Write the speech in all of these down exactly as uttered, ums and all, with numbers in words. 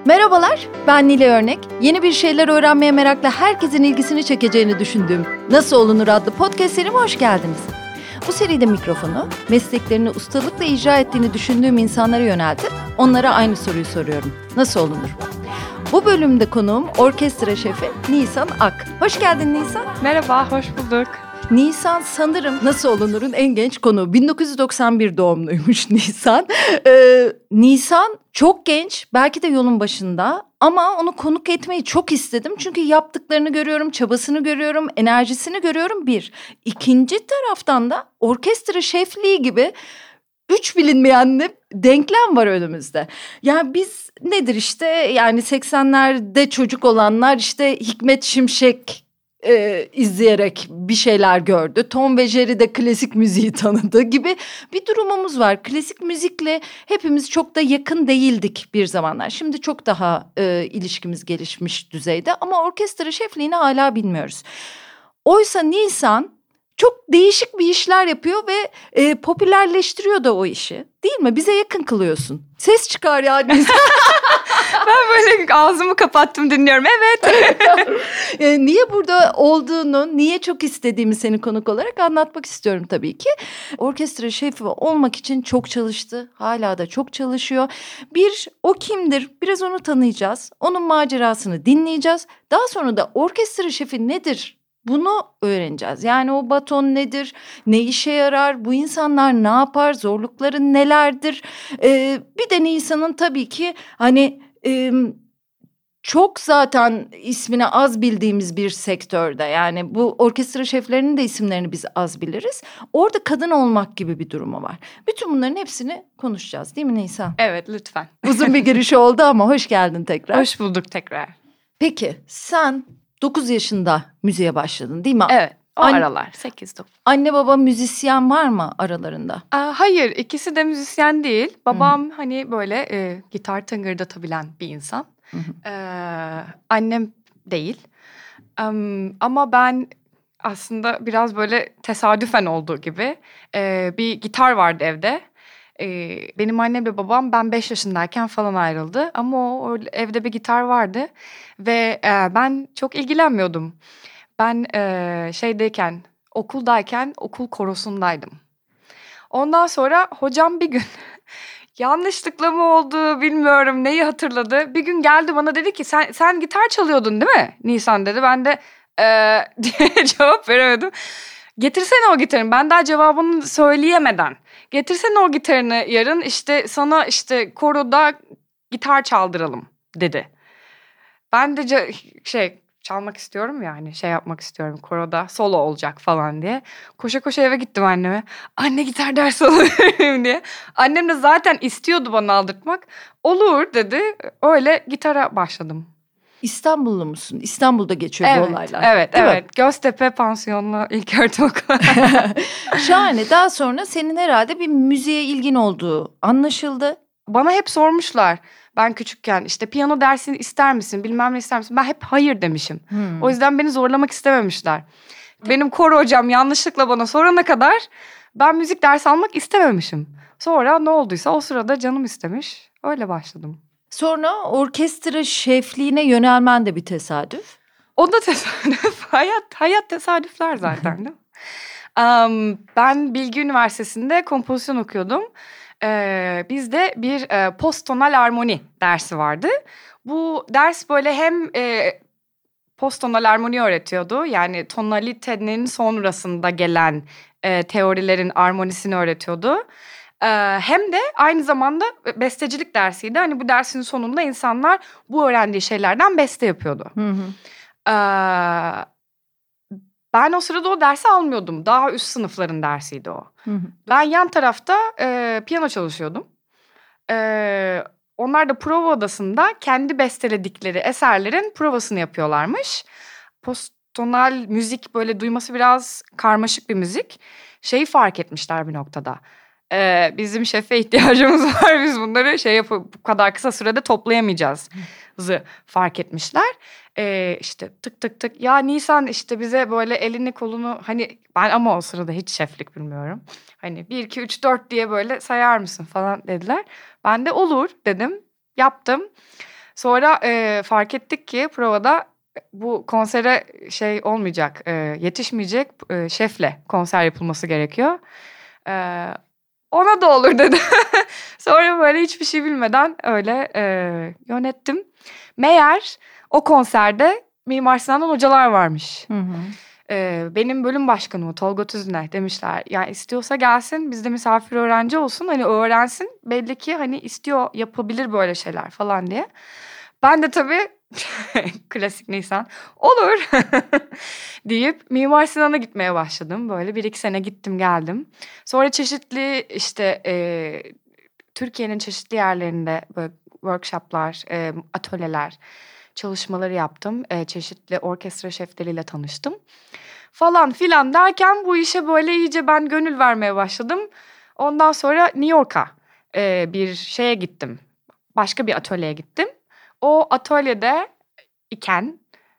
Merhabalar, ben Nile Örnek. Yeni bir şeyler öğrenmeye merakla herkesin ilgisini çekeceğini düşündüğüm Nasıl Olunur adlı podcast serime hoş geldiniz. Bu seride mikrofonu, mesleklerini ustalıkla icra ettiğini düşündüğüm insanlara yöneltip onlara aynı soruyu soruyorum. Nasıl olunur? Bu bölümde konuğum orkestra şefi Nisan Ak. Hoş geldin Nisan. Merhaba, hoş bulduk. Nisan sanırım Nasıl Olunur'un en genç konuğu. bin dokuz yüz doksan bir doğumluymuş Nisan. Ee, Nisan çok genç, belki de yolun başında ama onu konuk etmeyi çok istedim. Çünkü yaptıklarını görüyorum, çabasını görüyorum, enerjisini görüyorum bir. İkinci taraftan da orkestra şefliği gibi üç bilinmeyen de denklem var önümüzde. Yani biz nedir işte yani seksenlerde çocuk olanlar işte Hikmet Şimşek e, izleyerek bir şeyler gördü. Tom ve Jerry de klasik müziği tanıdı gibi bir durumumuz var. Klasik müzikle hepimiz çok da yakın değildik bir zamanlar. Şimdi çok daha e, ilişkimiz gelişmiş düzeyde ama orkestra şefliğini hala bilmiyoruz. Oysa Nisan çok değişik bir işler yapıyor ve e, popülerleştiriyor da o işi. Değil mi? Bize yakın kılıyorsun. Ses çıkar ya Nisan. Ben böyle ağzımı kapattım dinliyorum. Evet. e, niye burada olduğunu, niye çok istediğimi seni konuk olarak anlatmak istiyorum tabii ki. Orkestra şefi olmak için çok çalıştı. Hala da çok çalışıyor. Bir, o kimdir? Biraz onu tanıyacağız. Onun macerasını dinleyeceğiz. Daha sonra da orkestra şefi nedir? Bunu öğreneceğiz. Yani o baton nedir? Ne işe yarar? Bu insanlar ne yapar? Zorlukları nelerdir? Ee, bir de Nisan'ın tabii ki hani e, çok zaten ismini az bildiğimiz bir sektörde. Yani bu orkestra şeflerinin de isimlerini biz az biliriz. Orada kadın olmak gibi bir durumu var. Bütün bunların hepsini konuşacağız değil mi Nisan? Evet, lütfen. Uzun bir giriş oldu ama hoş geldin tekrar. Hoş bulduk tekrar. Peki sen dokuz yaşında müziğe başladın değil mi? Evet, o An- aralar sekiz dokuz. Anne baba müzisyen var mı aralarında? Aa, hayır, ikisi de müzisyen değil. Babam Hı-hı. hani böyle e, gitar tıngırdatabilen bir insan. Ee, annem değil. Um, ama ben aslında biraz böyle tesadüfen olduğu gibi e, bir gitar vardı evde. Ee, benim annemle babam ben beş yaşındayken falan ayrıldı. Ama o, o evde bir gitar vardı ve e, ben çok ilgilenmiyordum. Ben e, şeydeyken, okuldayken okul korosundaydım. Ondan sonra hocam bir gün yanlışlıkla mı oldu bilmiyorum neyi hatırladı. Bir gün geldi bana dedi ki sen sen gitar çalıyordun değil mi Nisan dedi. Ben de ee, diye cevap veremedim. Getirsene o gitarını. Ben daha cevabını söyleyemeden. Getirsene o gitarını yarın işte sana işte koroda gitar çaldıralım dedi. Ben de ce- şey çalmak istiyorum yani şey yapmak istiyorum koroda solo olacak falan diye. Koşa koşa eve gittim anneme. Anne gitar dersi alayım diye. Annem de zaten istiyordu bana aldırtmak. Olur dedi. Öyle gitara başladım. İstanbullu musun? İstanbul'da geçiyor evet, bu olaylar. Evet, Değil evet. Mi? Göztepe pansiyonlu ilköğretim okulu. Şahane. Daha sonra senin herhalde bir müziğe ilgin olduğu anlaşıldı. Bana hep sormuşlar. Ben küçükken işte piyano dersini ister misin bilmem ne ister misin? Ben hep hayır demişim. Hmm. O yüzden beni zorlamak istememişler. Benim koro hocam yanlışlıkla bana sorana kadar ben müzik dersi almak istememişim. Sonra ne olduysa o sırada canım istemiş. Öyle başladım. Sonra orkestra şefliğine yönelmen de bir tesadüf. O da tesadüf. hayat hayat tesadüfler zaten değil mi? um, ben Bilgi Üniversitesi'nde kompozisyon okuyordum. Ee, bizde bir e, posttonal armoni dersi vardı. Bu ders böyle hem e, posttonal armoni öğretiyordu. Yani tonalitenin sonrasında gelen e, teorilerin armonisini öğretiyordu. E, hem de aynı zamanda bestecilik dersiydi. Hani bu dersin sonunda insanlar bu öğrendiği şeylerden beste yapıyordu. Hı hı. E, ben o sırada o dersi almıyordum. Daha üst sınıfların dersiydi o. Hı hı. Ben yan tarafta e, piyano çalışıyordum. E, onlar da prova odasında kendi besteledikleri eserlerin provasını yapıyorlarmış. Posttonal müzik böyle duyması biraz karmaşık bir müzik. Şeyi fark etmişler bir noktada. E, bizim şefe ihtiyacımız var. Biz bunları şey yapıp bu kadar kısa sürede toplayamayacağız. Zı fark etmişler. Ee, işte tık tık tık ya Nisan işte bize böyle elini kolunu hani ben ama o sırada hiç şeflik bilmiyorum. Hani bir iki üç dört diye böyle sayar mısın falan dediler. Ben de olur dedim yaptım. Sonra e, fark ettik ki provada bu konsere şey olmayacak, e, yetişmeyecek, e, şefle konser yapılması gerekiyor. E, ona da olur dedi. Sonra böyle hiçbir şey bilmeden öyle e, yönettim. Meğer o konserde Mimar Sinan'dan hocalar varmış. Hı hı. Ee, benim bölüm başkanım Tolga Tüzüner demişler. Yani istiyorsa gelsin, bizde misafir öğrenci olsun. Hani öğrensin, belli ki hani istiyor, yapabilir böyle şeyler falan diye. Ben de tabii klasik Nisan olur deyip Mimar Sinan'a gitmeye başladım. Böyle bir iki sene gittim geldim. Sonra çeşitli işte e, Türkiye'nin çeşitli yerlerinde böyle workshoplar, e, atölyeler, çalışmaları yaptım. E, çeşitli orkestra şefleriyle tanıştım. Falan filan derken bu işe böyle iyice ben gönül vermeye başladım. Ondan sonra New York'a e, bir şeye gittim. Başka bir atölyeye gittim. O atölyede iken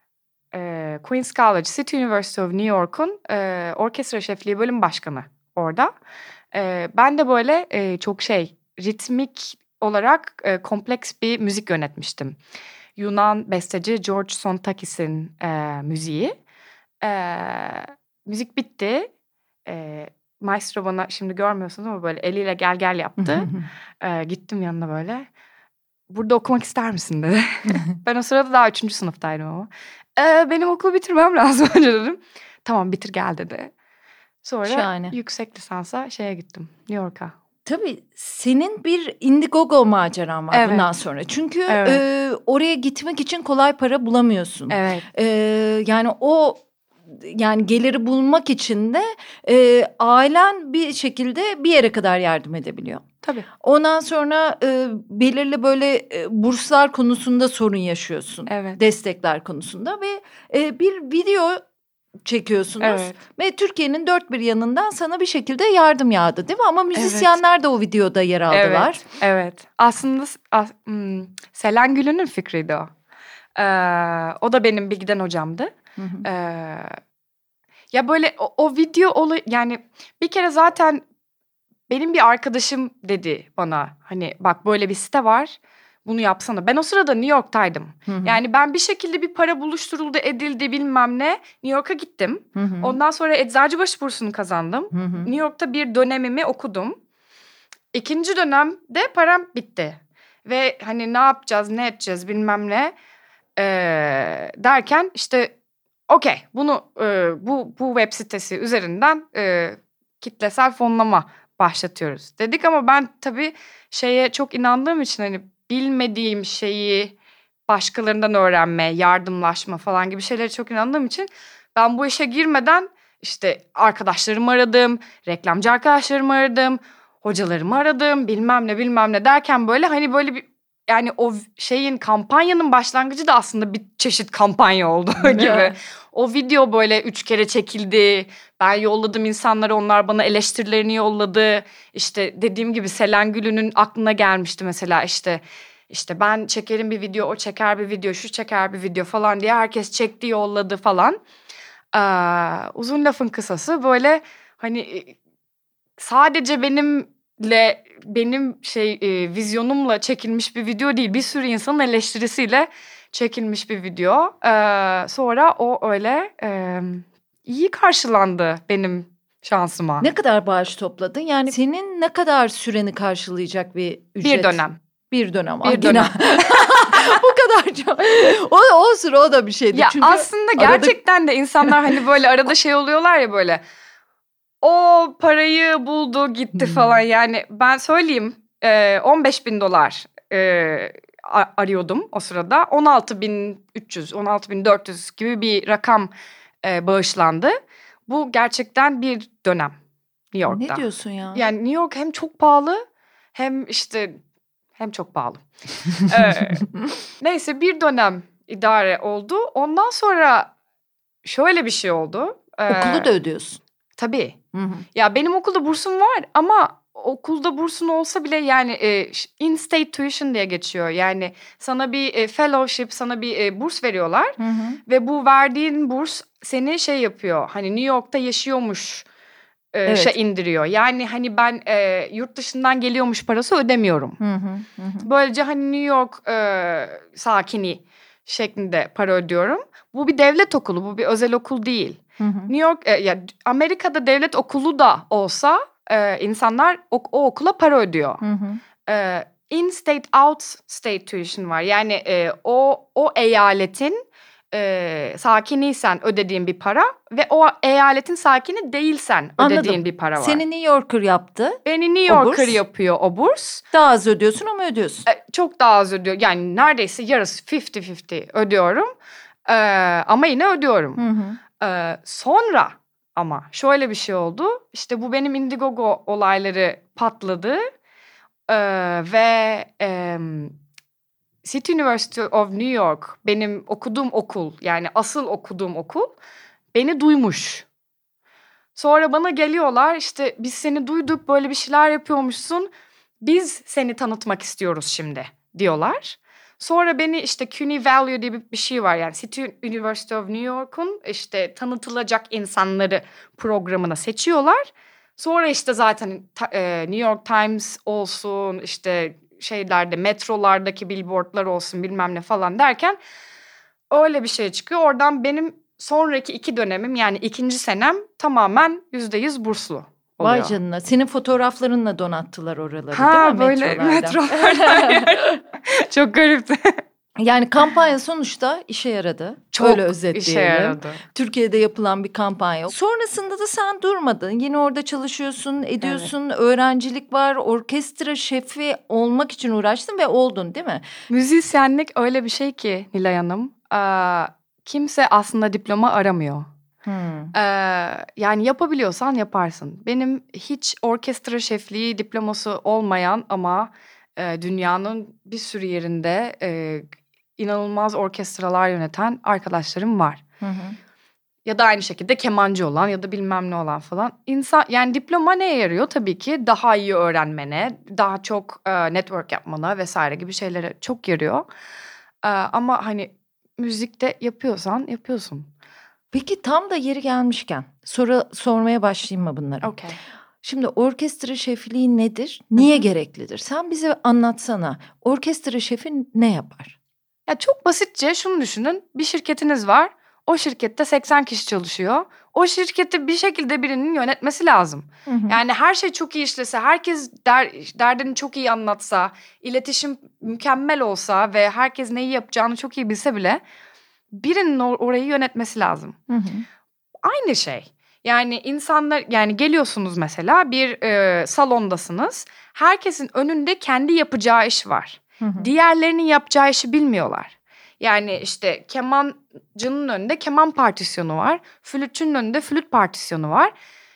e, Queen's College, City University of New York'un e, orkestra şefliği bölüm başkanı orada. E, ben de böyle e, çok şey ritmik olarak e, kompleks bir müzik yönetmiştim. Yunan besteci George Sontakis'in e, müziği. E, müzik bitti. E, maestro bana şimdi görmüyorsunuz ama böyle eliyle gel gel yaptı. e, gittim yanına böyle. Burada okumak ister misin dedi. Ben o sırada daha üçüncü sınıftaydım ama. E, benim okulu bitirmem lazım önce dedim. Tamam bitir gel dedi. Sonra Şahane. Yüksek lisansa şeye gittim, New York'a. Tabii senin bir Indiegogo maceran var evet. bundan sonra. Çünkü evet. e, oraya gitmek için kolay para bulamıyorsun. Evet. E, yani o yani geliri bulmak için de e, ailen bir şekilde bir yere kadar yardım edebiliyor. Tabii. Ondan sonra e, belirli böyle e, burslar konusunda sorun yaşıyorsun. Evet. Destekler konusunda ve e, bir video çekiyorsunuz evet. ve Türkiye'nin dört bir yanından sana bir şekilde yardım yağdı değil mi? Ama müzisyenler evet. de o videoda yer aldılar. Evet, evet. Aslında as, hmm, Selen Gül'ünün fikriydi o. Ee, o da benim Bilgiden hocamdı. Hı hı. Ee, ya böyle o, o video olu yani bir kere zaten benim bir arkadaşım dedi bana hani bak böyle bir site var. Bunu yapsana. Ben o sırada New York'taydım. Hı hı. Yani ben bir şekilde bir para buluşturuldu, edildi bilmem ne. New York'a gittim. Hı hı. Ondan sonra Eczacıbaşı bursunu kazandım. Hı hı. New York'ta bir dönemimi okudum. İkinci dönemde param bitti. Ve hani ne yapacağız, ne edeceğiz bilmem ne ee, derken işte okey bunu e, bu bu web sitesi üzerinden e, kitlesel fonlama başlatıyoruz dedik. Ama ben tabii şeye çok inandığım için hani bilmediğim şeyi başkalarından öğrenme, yardımlaşma falan gibi şeylere çok inandığım için ben bu işe girmeden işte arkadaşlarımı aradım, reklamcı arkadaşlarımı aradım, hocalarımı aradım, bilmem ne bilmem ne derken böyle hani böyle bir yani o şeyin kampanyanın başlangıcı da aslında bir çeşit kampanya oldu gibi. O video böyle üç kere çekildi. Ben yolladım insanlara, onlar bana eleştirilerini yolladı. İşte dediğim gibi Selen Gül'ünün aklına gelmişti mesela işte işte ben çekerim bir video, o çeker bir video, şu çeker bir video falan diye herkes çekti, yolladı falan. Ee, uzun lafın kısası böyle hani sadece benimle benim şey e, vizyonumla çekilmiş bir video değil, bir sürü insanın eleştirisiyle çekilmiş bir video. Ee, sonra o öyle e, iyi karşılandı benim şansıma. Ne kadar bağış topladın? Yani senin ne kadar süreni karşılayacak bir ücret? Bir dönem. Bir dönem. Bir dönem. Bu kadar çok. O, o süre o da bir şeydi. Ya çünkü aslında gerçekten arada... de insanlar hani böyle arada şey oluyorlar ya böyle. O parayı buldu gitti hmm. falan. Yani ben söyleyeyim e, on beş bin dolar e, arıyordum o sırada. on altı bin üç yüz, on altı bin dört yüz gibi bir rakam e, bağışlandı. Bu gerçekten bir dönem New York'ta. Ne diyorsun ya? Yani New York hem çok pahalı hem işte hem çok pahalı. ee, neyse bir dönem idare oldu. Ondan sonra şöyle bir şey oldu. Ee, Okulu da ödüyorsun. Tabii. Hı hı. Ya benim okulda bursum var ama okulda bursun olsa bile yani e, in-state tuition diye geçiyor. Yani sana bir e, fellowship, sana bir e, burs veriyorlar. Hı hı. Ve bu verdiğin burs seni şey yapıyor. Hani New York'ta yaşıyormuş e, Evet. şey indiriyor. Yani hani ben e, yurt dışından geliyormuş parası ödemiyorum. Hı hı, hı. Böylece hani New York e, sakini şeklinde para ödüyorum. Bu bir devlet okulu, bu bir özel okul değil. Hı hı. New York, e, ya Amerika'da devlet okulu da olsa e, insanlar o, o okula para ödüyor. Hı hı. E, in-state, out-state tuition var. Yani e, o o eyaletin e, sakiniysen ödediğin bir para ve o eyaletin sakini değilsen ödediğin Anladım. bir para var. Seni New Yorker yaptı. Beni New Yorker yapıyor o burs. Daha az ödüyorsun ama ödüyorsun. E, çok daha az ödüyor. Yani neredeyse yarısı elli elli ödüyorum. E, ama yine ödüyorum. Hı hı. E, sonra ama şöyle bir şey oldu. İşte bu benim Indiegogo olayları patladı. E, ve e, City University of New York, benim okuduğum okul, yani asıl okuduğum okul beni duymuş. Sonra bana geliyorlar, işte biz seni duyduk, böyle bir şeyler yapıyormuşsun. Biz seni tanıtmak istiyoruz şimdi diyorlar. Sonra beni işte C U N Y Value diye bir şey var, yani City University of New York'un işte tanıtılacak insanları programına seçiyorlar. Sonra işte zaten e, New York Times olsun, işte şeylerde, metrolardaki billboardlar olsun, bilmem ne falan derken öyle bir şey çıkıyor. Oradan benim sonraki iki dönemim, yani ikinci senem tamamen yüzde yüz burslu oluyor. Vay canına. Senin fotoğraflarınla donattılar oraları, Ha, değil mi? böyle Metrolarda. metrolarda. Çok garipti. Yani kampanya sonuçta işe yaradı. Çok Öyle özetleyelim. işe yaradı. Türkiye'de yapılan bir kampanya. Sonrasında da sen durmadın. Yine orada çalışıyorsun, ediyorsun. Evet. Öğrencilik var. Orkestra şefi olmak için uğraştın ve oldun, değil mi? Müzisyenlik öyle bir şey ki Nilay Hanım. Ee, kimse aslında diploma aramıyor. Hmm. Ee, yani yapabiliyorsan yaparsın. Benim hiç orkestra şefliği diploması olmayan ama e, dünyanın bir sürü yerinde e, inanılmaz orkestralar yöneten arkadaşlarım var. Hı hı. Ya da aynı şekilde kemancı olan ya da bilmem ne olan falan. İnsan, yani diploma neye yarıyor? Tabii ki daha iyi öğrenmene, daha çok e, network yapmana vesaire gibi şeylere çok yarıyor. E, ama hani müzikte yapıyorsan yapıyorsun. Peki tam da yeri gelmişken soru sormaya başlayayım mı bunları? Okay. Şimdi orkestra şefliği nedir? Niye Hı-hı. gereklidir? Sen bize anlatsana. Orkestra şefi ne yapar? Ya çok basitçe şunu düşünün. Bir şirketiniz var. O şirkette seksen kişi çalışıyor. O şirketi bir şekilde birinin yönetmesi lazım. Hı hı. Yani her şey çok iyi işlese, herkes der, derdini çok iyi anlatsa, iletişim mükemmel olsa ve herkes neyi yapacağını çok iyi bilse bile birinin or- orayı yönetmesi lazım. Hı hı. Aynı şey. Yani insanlar, yani geliyorsunuz mesela bir e, salondasınız. Herkesin önünde kendi yapacağı iş var. Hı hı. Diğerlerinin yapacağı işi bilmiyorlar. Yani işte kemancının önünde keman partisyonu var. Flütçünün önünde flüt partisyonu var.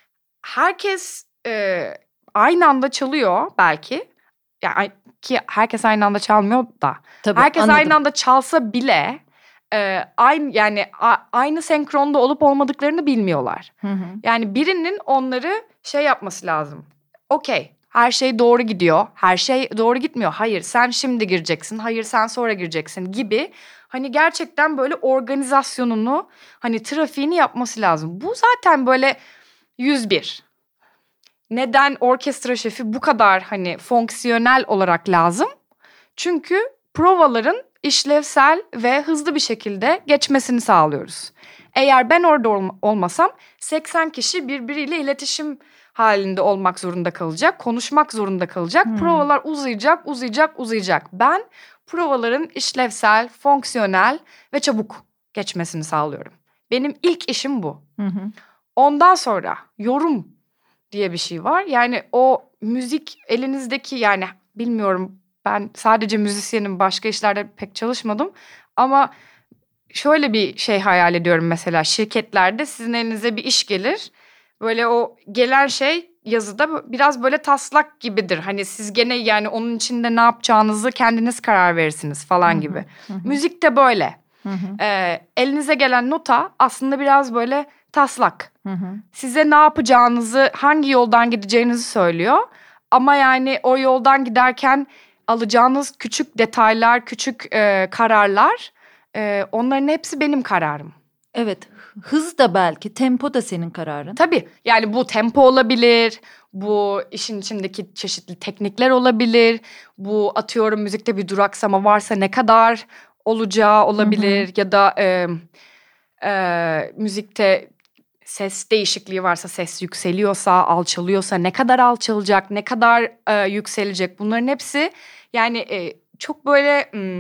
Herkes e, aynı anda çalıyor belki. Yani ki herkes aynı anda çalmıyor da. Tabii, herkes anladım. aynı anda çalsa bile e, aynı yani a, aynı senkronda olup olmadıklarını bilmiyorlar. Hı hı. Yani birinin onları şey yapması lazım. Okey. Her şey doğru gidiyor. Her şey doğru gitmiyor. Hayır, sen şimdi gireceksin. Hayır, sen sonra gireceksin gibi. Hani gerçekten böyle organizasyonunu, hani trafiğini yapması lazım. Bu zaten böyle yüz bir. Neden orkestra şefi bu kadar hani fonksiyonel olarak lazım? Çünkü provaların işlevsel ve hızlı bir şekilde geçmesini sağlıyoruz. Eğer ben orada ol- olmasam seksen kişi birbiriyle iletişim halinde olmak zorunda kalacak, konuşmak zorunda kalacak. Hmm. Provalar uzayacak, uzayacak, uzayacak. Ben provaların işlevsel, fonksiyonel ve çabuk geçmesini sağlıyorum. Benim ilk işim bu. Hı hı. Ondan sonra yorum diye bir şey var. Yani o müzik elinizdeki, yani bilmiyorum, ben sadece müzisyenim, başka işlerde pek çalışmadım. Ama şöyle bir şey hayal ediyorum mesela, şirketlerde sizin elinize bir iş gelir. Böyle o gelen şey yazıda biraz böyle taslak gibidir. Hani siz gene yani onun içinde ne yapacağınızı kendiniz karar verirsiniz falan Hı hı, gibi. hı hı. Müzik de böyle. Hı hı. Ee, elinize gelen nota aslında biraz böyle taslak. Hı hı. Size ne yapacağınızı, hangi yoldan gideceğinizi söylüyor. Ama yani o yoldan giderken alacağınız küçük detaylar, küçük e, kararlar, e, onların hepsi benim kararım. Evet, hız da belki, tempo da senin kararın. Tabii, yani bu tempo olabilir, bu işin içindeki çeşitli teknikler olabilir, bu atıyorum müzikte bir duraksama varsa ne kadar olacağı olabilir, hı hı. ya da e, e, müzikte ses değişikliği varsa, ses yükseliyorsa, alçalıyorsa ne kadar alçalacak, ne kadar e, yükselecek, bunların hepsi yani e, çok böyle m,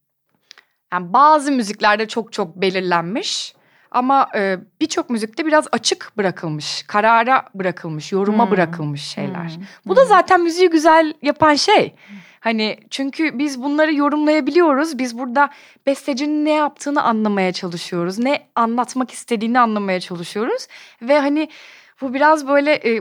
yani bazı müziklerde çok çok belirlenmiş. Ama e, birçok müzikte biraz açık bırakılmış, karara bırakılmış, yoruma hmm. bırakılmış şeyler. Hmm. Bu da zaten müziği güzel yapan şey. Hani çünkü biz bunları yorumlayabiliyoruz. Biz burada bestecinin ne yaptığını anlamaya çalışıyoruz. Ne anlatmak istediğini anlamaya çalışıyoruz. Ve hani bu biraz böyle e,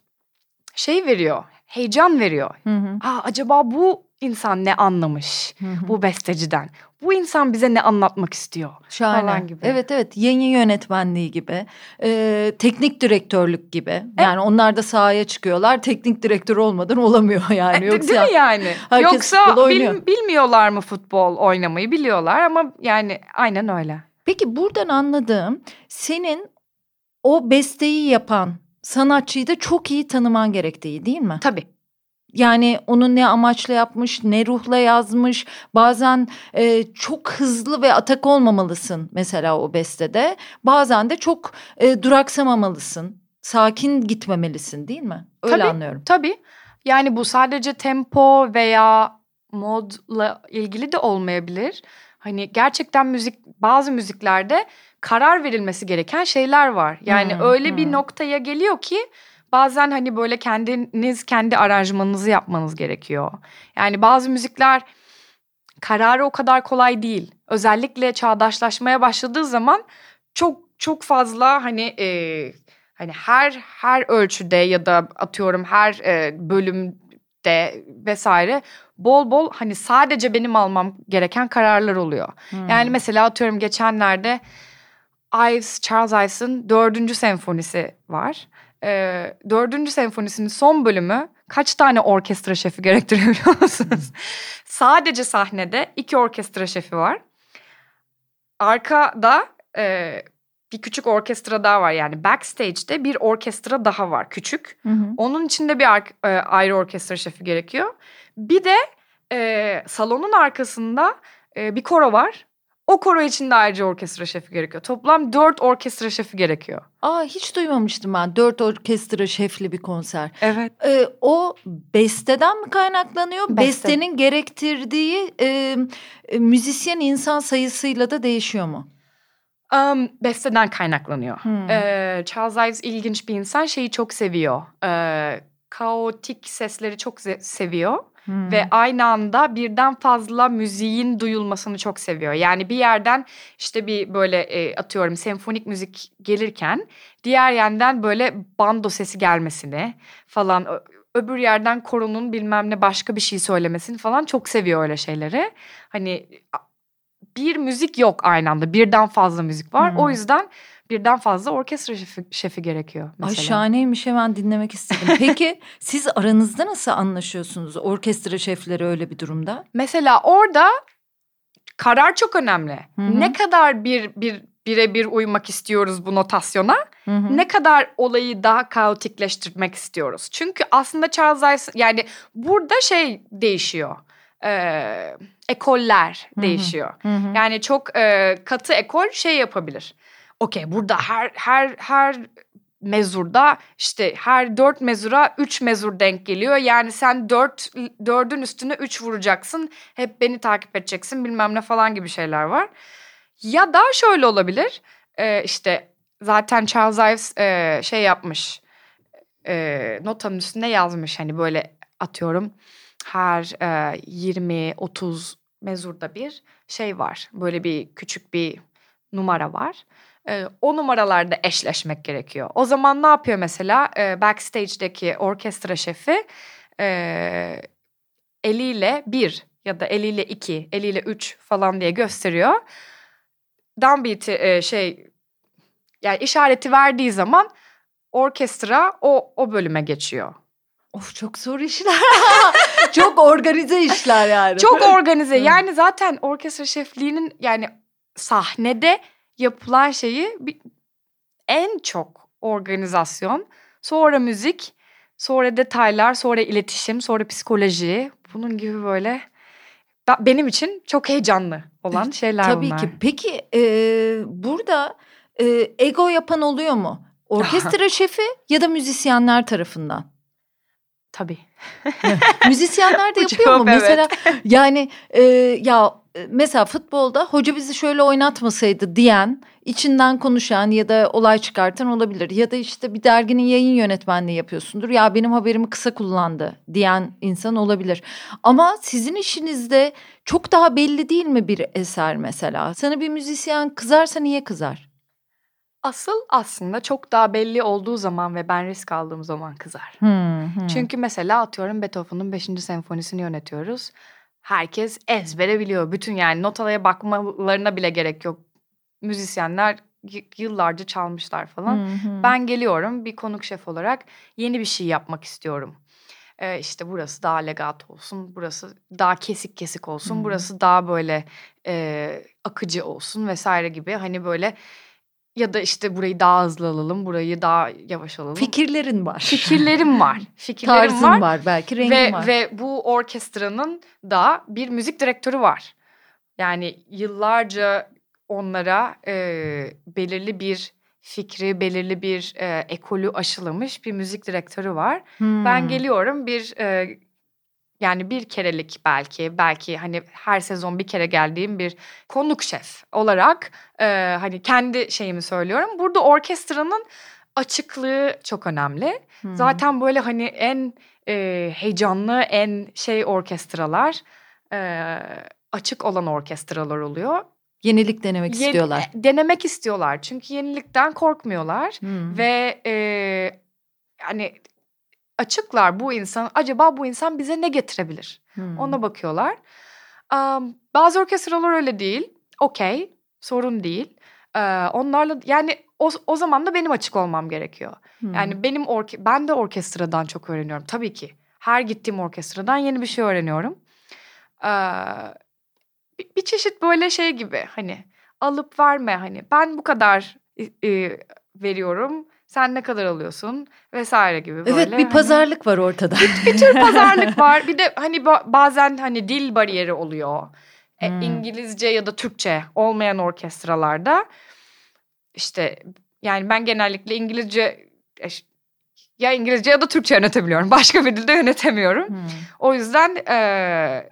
şey veriyor, heyecan veriyor. Hı hı. Aa, acaba bu insan ne anlamış hı hı. bu besteciden? Bu insan bize ne anlatmak istiyor? Şahane. Falan gibi. Evet evet, yayın yönetmenliği gibi, e, teknik direktörlük gibi. Evet. Yani onlar da sahaya çıkıyorlar. Teknik direktör olmadan olamıyor yani. E, Yoksa değil mi yani? Yoksa bil, bilmiyorlar mı futbol oynamayı? Biliyorlar ama yani aynen öyle. Peki buradan anladığım, senin o besteyi yapan sanatçıyı da çok iyi tanıman gerektiği, değil mi? Tabii. Yani onu ne amaçla yapmış, ne ruhla yazmış. Bazen e, çok hızlı ve atak olmamalısın mesela o bestede. Bazen de çok e, duraksamamalısın. Sakin gitmemelisin, değil mi? Öyle tabii, anlıyorum. Tabii. Yani bu sadece tempo veya modla ilgili de olmayabilir. Hani gerçekten müzik, bazı müziklerde karar verilmesi gereken şeyler var. Yani hmm, öyle hmm. bir noktaya geliyor ki bazen hani böyle kendiniz kendi aranjmanınızı yapmanız gerekiyor. Yani bazı müzikler kararı o kadar kolay değil. Özellikle çağdaşlaşmaya başladığı zaman çok çok fazla hani e, hani her her ölçüde ya da atıyorum her e, bölümde vesaire bol bol hani sadece benim almam gereken kararlar oluyor. Hmm. Yani mesela atıyorum geçenlerde Ives, Charles Ives'ın dördüncü senfonisi var. Ee, dördüncü senfonisinin son bölümü kaç tane orkestra şefi gerektiriyor biliyor musunuz? Sadece sahnede iki orkestra şefi var. Arkada e, bir küçük orkestra daha var. Yani backstage'de bir orkestra daha var küçük. Hı hı. Onun içinde bir ar- e, ayrı orkestra şefi gerekiyor. Bir de e, salonun arkasında e, bir koro var. O koro için de ayrıca orkestra şefi gerekiyor. Toplam dört orkestra şefi gerekiyor. Aa, hiç duymamıştım ben dört orkestra şefli bir konser. Evet. Ee, o besteden mi kaynaklanıyor? Beste. Bestenin gerektirdiği e, e, müzisyen insan sayısıyla da değişiyor mu? Um, besteden kaynaklanıyor. Hmm. Ee, Charles Ives ilginç bir insan, şeyi çok seviyor. Ee, kaotik sesleri çok seviyor. Hmm. Ve aynı anda birden fazla müziğin duyulmasını çok seviyor. Yani bir yerden işte bir böyle e, atıyorum senfonik müzik gelirken diğer yerden böyle bando sesi gelmesini falan, öbür yerden koronun bilmem ne başka bir şey söylemesini falan çok seviyor öyle şeyleri. Hani bir müzik yok aynı anda, birden fazla müzik var. Hmm. O yüzden birden fazla orkestra şefi, şefi gerekiyor mesela. Ay şahaneymiş, hemen dinlemek istedim. Peki siz aranızda nasıl anlaşıyorsunuz orkestra şefleri öyle bir durumda? Mesela orada karar çok önemli. Hı-hı. Ne kadar bir bir birebir uymak istiyoruz bu notasyona? Hı-hı. Ne kadar olayı daha kaotikleştirmek istiyoruz? Çünkü aslında Charles Ives, yani burada şey değişiyor. Ee, ekoller Hı-hı. değişiyor. Hı-hı. Yani çok e, katı ekol şey yapabilir. Okey, burada her her her mezurda işte her dört mezura üç mezur denk geliyor. Yani sen dört dördün üstüne üç vuracaksın. Hep beni takip edeceksin bilmem ne falan gibi şeyler var. Ya da şöyle olabilir. Ee, işte zaten Charles Ives e, şey yapmış. E, notanın üstüne yazmış. Hani böyle atıyorum her e, yirmi otuz mezurda bir şey var. Böyle bir küçük bir numara var. E, o numaralarda eşleşmek gerekiyor. O zaman ne yapıyor mesela? E, backstage'deki orkestra şefi e, eliyle bir ya da eliyle iki, eliyle üç falan diye gösteriyor. Downbeat'i e, şey yani işareti verdiği zaman orkestra o o bölüme geçiyor. Of, çok zor işler. Çok organize işler yani. Çok organize. Yani zaten orkestra şefliğinin yani sahnede yapılan şeyi bir, en çok organizasyon, sonra müzik, sonra detaylar, sonra iletişim, sonra psikoloji. Bunun gibi böyle benim için çok heyecanlı olan şeyler Tabii bunlar. ki. Peki e, burada e, ego yapan oluyor mu? Orkestra şefi ya da müzisyenler tarafından? Tabii. Müzisyenler de Bu yapıyor mu? cevap Mesela evet. yani e, ya e, mesela futbolda hoca bizi şöyle oynatmasaydı diyen, içinden konuşan ya da olay çıkartan olabilir. Ya da işte bir derginin yayın yönetmenliği yapıyorsundur. Ya benim haberimi kısa kullandı diyen insan olabilir. Ama sizin işinizde çok daha belli değil mi bir eser mesela? Sana bir müzisyen kızarsa niye kızar? Asıl aslında çok daha belli olduğu zaman ve ben risk aldığım zaman kızar. Hmm, hmm. Çünkü mesela atıyorum Beethoven'ın beşinci senfonisini yönetiyoruz. Herkes ezbere biliyor. Bütün yani notalara bakmalarına bile gerek yok. Müzisyenler y- yıllarca çalmışlar falan. Hı hı. Ben geliyorum bir konuk şef olarak yeni bir şey yapmak istiyorum. Ee, işte burası daha legato olsun, burası daha kesik kesik olsun, Hmm. burası daha böyle e, akıcı olsun vesaire gibi. Hani böyle ya da işte burayı daha hızlı alalım, burayı daha yavaş alalım. Fikirlerin var. Fikirlerim var. Fikirlerim Tarzın var. var belki, rengin Ve, var. ve bu orkestranın da bir müzik direktörü var. Yani yıllarca onlara e, belirli bir fikri, belirli bir e, ekolü aşılamış bir müzik direktörü var. Hmm. Ben geliyorum bir e, yani bir kerelik belki belki hani her sezon bir kere geldiğim bir konuk şef olarak e, hani kendi şeyimi söylüyorum. Burada orkestranın açıklığı çok önemli. Hmm. Zaten böyle hani en e, heyecanlı, en şey orkestralar e, açık olan orkestralar oluyor. Yenilik denemek Yeni- istiyorlar. Denemek istiyorlar çünkü yenilikten korkmuyorlar Hmm. ve e, yani açıklar bu insan acaba bu insan bize ne getirebilir? Hmm. Ona bakıyorlar. Um, bazı orkestralar öyle değil. Okey, sorun değil. Ee, onlarla yani o, o zaman da benim açık olmam gerekiyor. Hmm. Yani benim orke ben de orkestradan çok öğreniyorum tabii ki. Her gittiğim orkestradan yeni bir şey öğreniyorum. Ee, bir, bir çeşit böyle şey gibi hani alıp verme hani ben bu kadar e, veriyorum. Sen ne kadar alıyorsun vesaire gibi böyle. Evet, bir hani, pazarlık var ortada. bir tür pazarlık var. Bir de hani ba- bazen hani dil bariyeri oluyor. E, Hmm. İngilizce ya da Türkçe olmayan orkestralarda işte yani ben genellikle İngilizce ya İngilizce ya da Türkçe yönetebiliyorum. Başka bir dilde yönetemiyorum. Hmm. O yüzden e,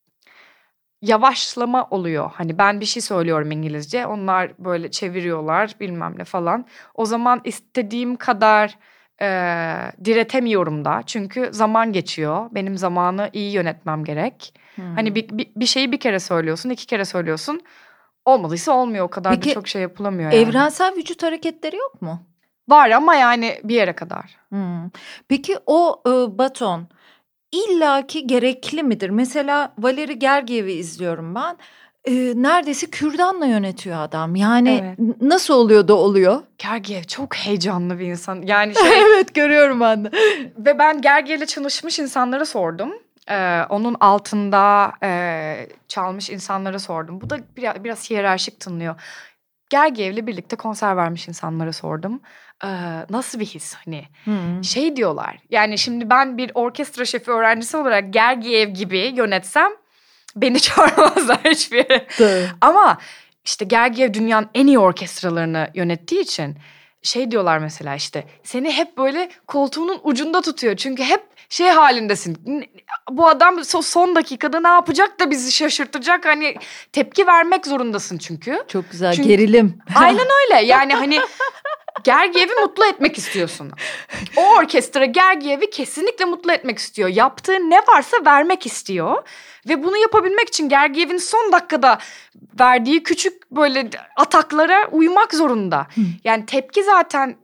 yavaşlama oluyor. Hani ben bir şey söylüyorum İngilizce. Onlar böyle çeviriyorlar bilmem ne falan. O zaman istediğim kadar e, diretemiyorum da. Çünkü zaman geçiyor. Benim zamanı iyi yönetmem gerek. Hmm. Hani bir, bir, bir şeyi bir kere söylüyorsun, iki kere söylüyorsun. Olmadıysa olmuyor. O kadar Peki, da çok şey yapılamıyor yani. Evrensel vücut hareketleri yok mu? Var ama yani bir yere kadar. Hmm. Peki o e, baton illaki gerekli midir? Mesela Valeri Gergiev'i izliyorum ben. E, neredeyse kürdanla yönetiyor adam. Yani Evet. n- nasıl oluyor da oluyor? Gergiev çok heyecanlı bir insan. Yani şey Evet, görüyorum ben de. ve ben Gergiev'le çalışmış insanlara sordum. Ee, onun altında e, çalmış insanlara sordum. Bu da biraz, biraz hiyerarşik tınlıyor. Gergiev'le birlikte konser vermiş insanlara sordum. Ee, nasıl bir his hani? Hmm. Şey diyorlar. Yani şimdi ben bir orkestra şefi öğrencisi olarak Gergiev gibi yönetsem beni çağırmazlar hiçbir yere. Tabii. Ama işte Gergiev dünyanın en iyi orkestralarını yönettiği için şey diyorlar mesela işte seni hep böyle koltuğunun ucunda tutuyor. Çünkü hep şey halindesin. Bu adam son dakikada ne yapacak da bizi şaşırtacak. Hani tepki vermek zorundasın çünkü. Çok güzel, Çünkü- gerilim. Aynen öyle. Yani hani Gergiev'i mutlu etmek istiyorsun. O orkestra Gergiev'i kesinlikle mutlu etmek istiyor. Yaptığı ne varsa vermek istiyor. Ve bunu yapabilmek için Gergiev'in son dakikada verdiği küçük böyle ataklara uymak zorunda. Hı. Yani tepki zaten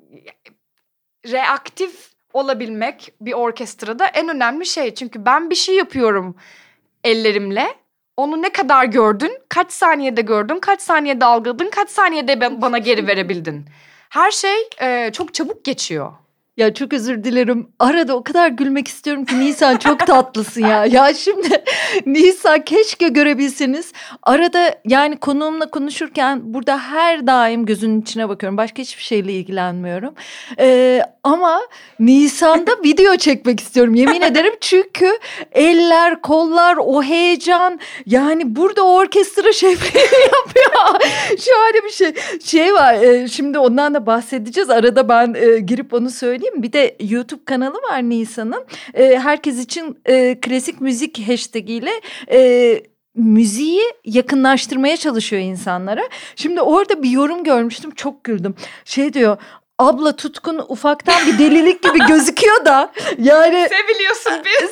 reaktif olabilmek bir orkestrada en önemli şey. Çünkü ben bir şey yapıyorum ellerimle. Onu ne kadar gördün, kaç saniyede gördün, kaç saniyede algıladın, kaç saniyede bana geri verebildin. Her şey e, çok çabuk geçiyor. Ya çok özür dilerim. Arada o kadar gülmek istiyorum ki Nisan çok tatlısın ya. Ya şimdi Nisan keşke görebilseniz. Arada yani konuğumla konuşurken burada her daim gözünün içine bakıyorum. Başka hiçbir şeyle ilgilenmiyorum. Ee, ama Nisan'da video çekmek istiyorum. Yemin ederim çünkü eller, kollar, o heyecan. Yani burada orkestra şefliği yapıyor. Şöyle bir şey. Şey var e, şimdi ondan da bahsedeceğiz. Arada ben e, girip onu söyleyeyim. Bir de YouTube kanalı var Nisan'ın. E, herkes için e, klasik müzik hashtag ile e, müziği yakınlaştırmaya çalışıyor insanlara. Şimdi orada bir yorum görmüştüm, çok güldüm. Şey diyor, abla Tutkun ufaktan bir delilik gibi gözüküyor da yani seviliyorsun biz.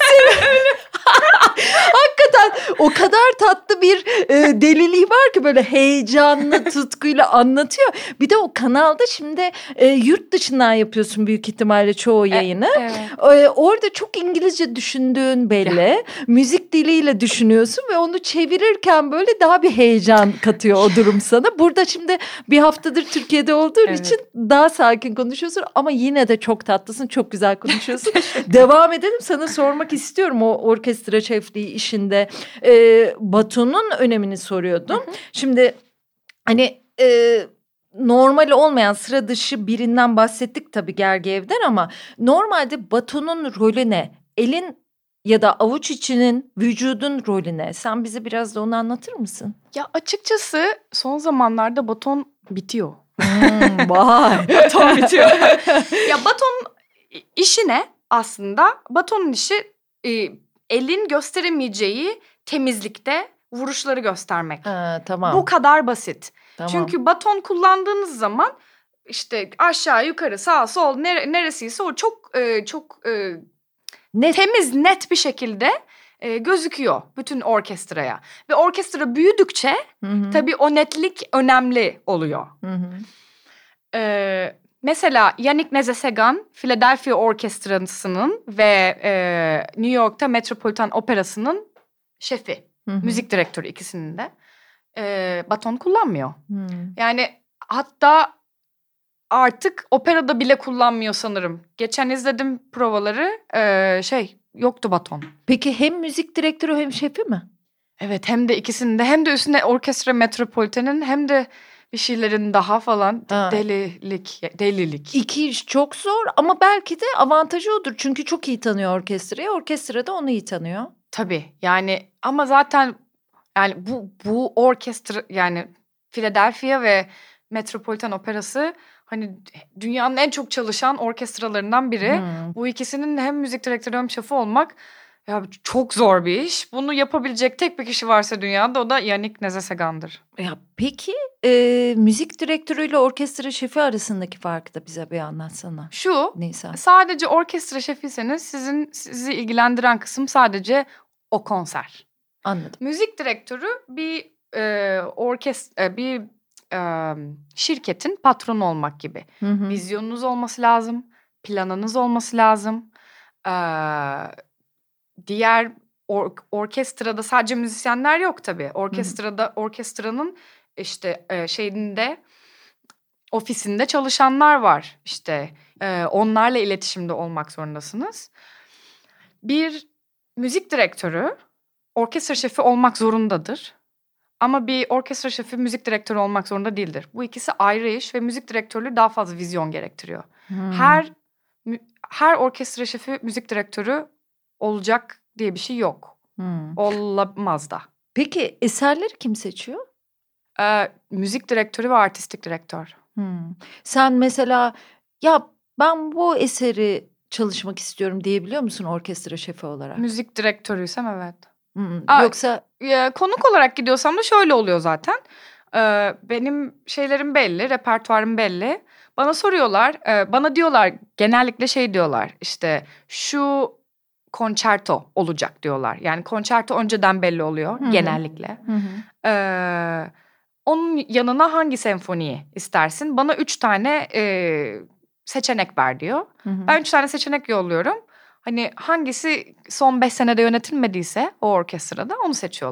Hakikaten o kadar tatlı bir e, deliliği var ki böyle heyecanlı tutkuyla anlatıyor. Bir de o kanalda şimdi e, yurt dışından yapıyorsun büyük ihtimalle çoğu yayını. Evet. E, orada çok İngilizce düşündüğün belli. Ya. Müzik diliyle düşünüyorsun ve onu çevirirken böyle daha bir heyecan katıyor o durum sana. Burada şimdi bir haftadır Türkiye'de olduğun evet. için daha sakin konuşuyorsun ama yine de çok tatlısın, çok güzel konuşuyorsun. Devam edelim, sana sormak istiyorum o orkestra şefliği işinde e, batonun önemini soruyordum. Hı hı. Şimdi hani e, normal olmayan sıra dışı birinden bahsettik tabii Gergiyev'den ama normalde batonun rolü ne? Elin ya da avuç içinin, vücudun rolü ne? Sen bize biraz da onu anlatır mısın? Ya açıkçası son zamanlarda baton bitiyor. Hmm, vay. Baton bitiyor. Ya baton işi ne aslında? Batonun işi e, elin gösteremeyeceği temizlikte vuruşları göstermek. Ha, tamam. Bu kadar basit. Tamam. Çünkü baton kullandığınız zaman işte aşağı yukarı sağ sol nere, neresiyse o çok e, çok e, net. temiz net bir şekilde e, gözüküyor bütün orkestraya. Ve orkestra büyüdükçe hı hı. tabii o netlik önemli oluyor. Hı hı. E, mesela Yannick Nézet-Séguin Philadelphia Orkestrası'nın ve e, New York'ta Metropolitan Operası'nın şefi, hı hı. müzik direktörü ikisinin de e, baton kullanmıyor. Hı. Yani hatta artık operada bile kullanmıyor sanırım. Geçen izledim provaları e, şey yoktu baton. Peki hem müzik direktörü hem şefi mi? Evet, hem de ikisinin de, hem de üstüne orkestra Metropolitan'ın hem de bir şeylerin daha falan ha. delilik delilik. İki iş çok zor ama belki de avantajı odur. Çünkü çok iyi tanıyor orkestrayı. Orkestra da onu iyi tanıyor. Tabii yani ama zaten yani bu bu orkestra yani Philadelphia ve Metropolitan Operası hani dünyanın en çok çalışan orkestralarından biri. Hmm. Bu ikisinin hem müzik direktörü hem şefi olmak ya çok zor bir iş. Bunu yapabilecek tek bir kişi varsa dünyada o da Yannick Nézet-Séguin'dir. Ya peki e, müzik direktörüyle orkestra şefi arasındaki farkı da bize bir anlatsana. Şu, Nisan. Sadece orkestra şefiyseniz sizin sizi ilgilendiren kısım sadece o konser. Anladım. Müzik direktörü bir e, orkestra bir e, şirketin patronu olmak gibi. Hı hı. Vizyonunuz olması lazım, planınız olması lazım. E, diğer or, orkestrada sadece müzisyenler yok tabii. Orkestrada hı hı. orkestranın işte e, şeyinde ofisinde çalışanlar var. İşte e, onlarla iletişimde olmak zorundasınız. Bir müzik direktörü orkestra şefi olmak zorundadır. Ama bir orkestra şefi müzik direktörü olmak zorunda değildir. Bu ikisi ayrı iş ve müzik direktörlüğü daha fazla vizyon gerektiriyor. Hmm. Her her orkestra şefi müzik direktörü olacak diye bir şey yok. Hmm. Olamaz da. Peki eserleri kim seçiyor? Ee, müzik direktörü ve artistik direktör. Hmm. Sen mesela ya ben bu eseri çalışmak istiyorum diyebiliyor musun orkestra şefi olarak? Müzik direktörüysem evet. Hmm. Aa, Yoksa e, konuk olarak gidiyorsam da şöyle oluyor zaten. Ee, benim şeylerim belli, repertuarım belli. Bana soruyorlar, e, bana diyorlar genellikle şey diyorlar. İşte şu konçerto olacak diyorlar. Yani konçerto önceden belli oluyor Hı-hı. genellikle. Hı-hı. Ee, onun yanına hangi senfoniyi istersin? Bana üç tane e, seçenek ver diyor. Hı-hı. Ben üç tane seçenek yolluyorum. Hani hangisi son beş senede yönetilmediyse o orkestrada onu seçiyorlar.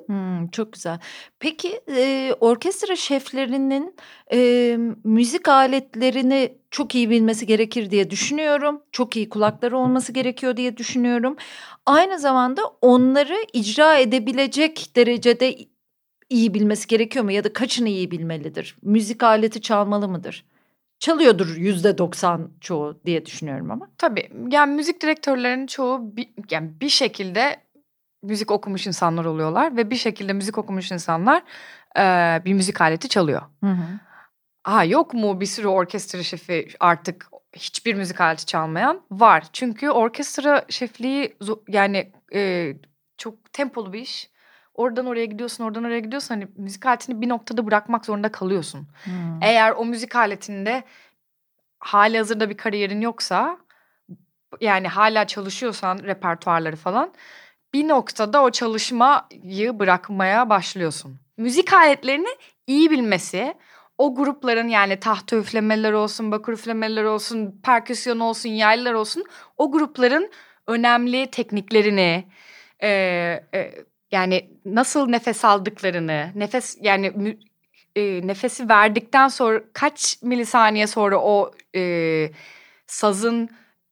Hmm, çok güzel. Peki e, orkestra şeflerinin e, müzik aletlerini çok iyi bilmesi gerekir diye düşünüyorum. Çok iyi kulakları olması gerekiyor diye düşünüyorum. Aynı zamanda onları icra edebilecek derecede iyi bilmesi gerekiyor mu? Ya da kaçını iyi bilmelidir? Müzik aleti çalmalı mıdır? Çalıyordur yüzde doksan çoğu diye düşünüyorum ama. Tabii yani müzik direktörlerinin çoğu bir, yani bir şekilde müzik okumuş insanlar oluyorlar ve bir şekilde müzik okumuş insanlar e, bir müzik aleti çalıyor. Hı hı. Ha yok mu bir sürü orkestra şefi artık hiçbir müzik aleti çalmayan? Var. Çünkü orkestra şefliği yani e, çok tempolu bir iş. Oradan oraya gidiyorsun, oradan oraya gidiyorsun. Hani müzik aletini bir noktada bırakmak zorunda kalıyorsun. Hmm. Eğer o müzik aletinde hali hazırda bir kariyerin yoksa, yani hala çalışıyorsan repertuarları falan, bir noktada o çalışmayı bırakmaya başlıyorsun. Müzik aletlerini iyi bilmesi, o grupların yani tahta üflemeler olsun, bakır üflemeler olsun, perküsyon olsun, yaylılar olsun, o grupların önemli tekniklerini, e, e, yani nasıl nefes aldıklarını, nefes yani e, nefesi verdikten sonra kaç milisaniye sonra o e, sazın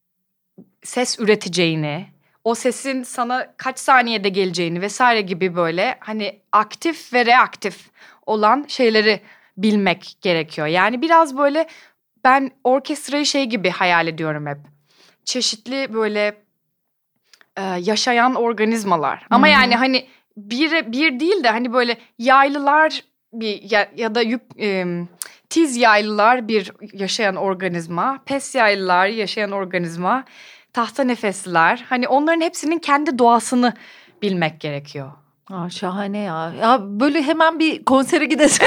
ses üreteceğini, o sesin sana kaç saniyede geleceğini vesaire gibi böyle hani aktif ve reaktif olan şeyleri bilmek gerekiyor. Yani biraz böyle ben orkestrayı şey gibi hayal ediyorum hep. Çeşitli böyle e, yaşayan organizmalar. Ama Hı hı. yani hani bir bir değil de hani böyle yaylılar bir ya, ya da yüp, e, tiz yaylılar bir yaşayan organizma, pes yaylılar yaşayan organizma, tahta nefesliler. Hani onların hepsinin kendi doğasını bilmek gerekiyor. Aa, şahane ya. Ya böyle hemen bir konsere gidesin.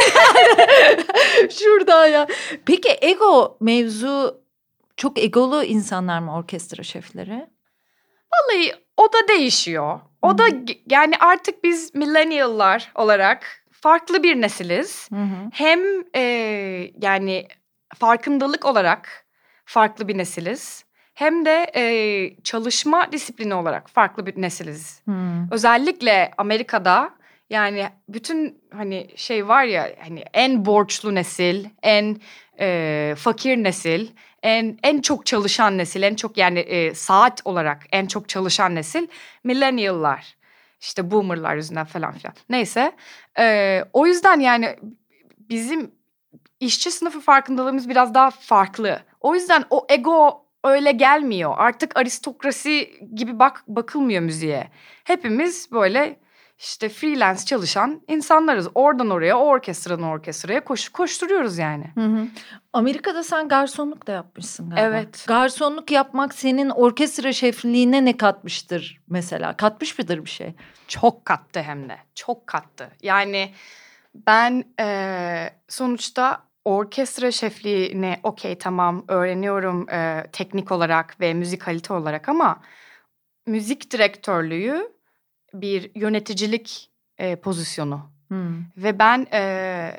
Şurada ya. Peki ego mevzu, çok egolu insanlar mı orkestra şefleri? Vallahi o da değişiyor. O da Hı. yani artık biz millennial'lar olarak farklı bir nesiliz. Hı hı. Hem e, yani farkındalık olarak farklı bir nesiliz. Hem de e, çalışma disiplini olarak farklı bir nesiliz. Hı. Özellikle Amerika'da yani bütün hani şey var ya hani en borçlu nesil, en e, fakir nesil, en en çok çalışan nesil, en çok yani e, saat olarak en çok çalışan nesil millennial'lar. İşte boomer'lar yüzünden falan filan. Neyse e, o yüzden yani bizim işçi sınıfı farkındalığımız biraz daha farklı. O yüzden o ego öyle gelmiyor. Artık aristokrasi gibi bak bakılmıyor müziğe. Hepimiz böyle işte freelance çalışan insanlarız. Oradan oraya, o orkestradan orkestraya koş, koşturuyoruz yani. Hı hı. Amerika'da sen garsonluk da yapmışsın galiba. Evet. Garsonluk yapmak senin orkestra şefliğine ne katmıştır mesela? Katmış mıdır bir şey? Çok kattı hem de. Çok kattı. Yani ben e, sonuçta orkestra şefliğini okey tamam öğreniyorum e, teknik olarak ve müzikalite olarak ama müzik direktörlüğü bir yöneticilik e, pozisyonu. Hmm. Ve ben e,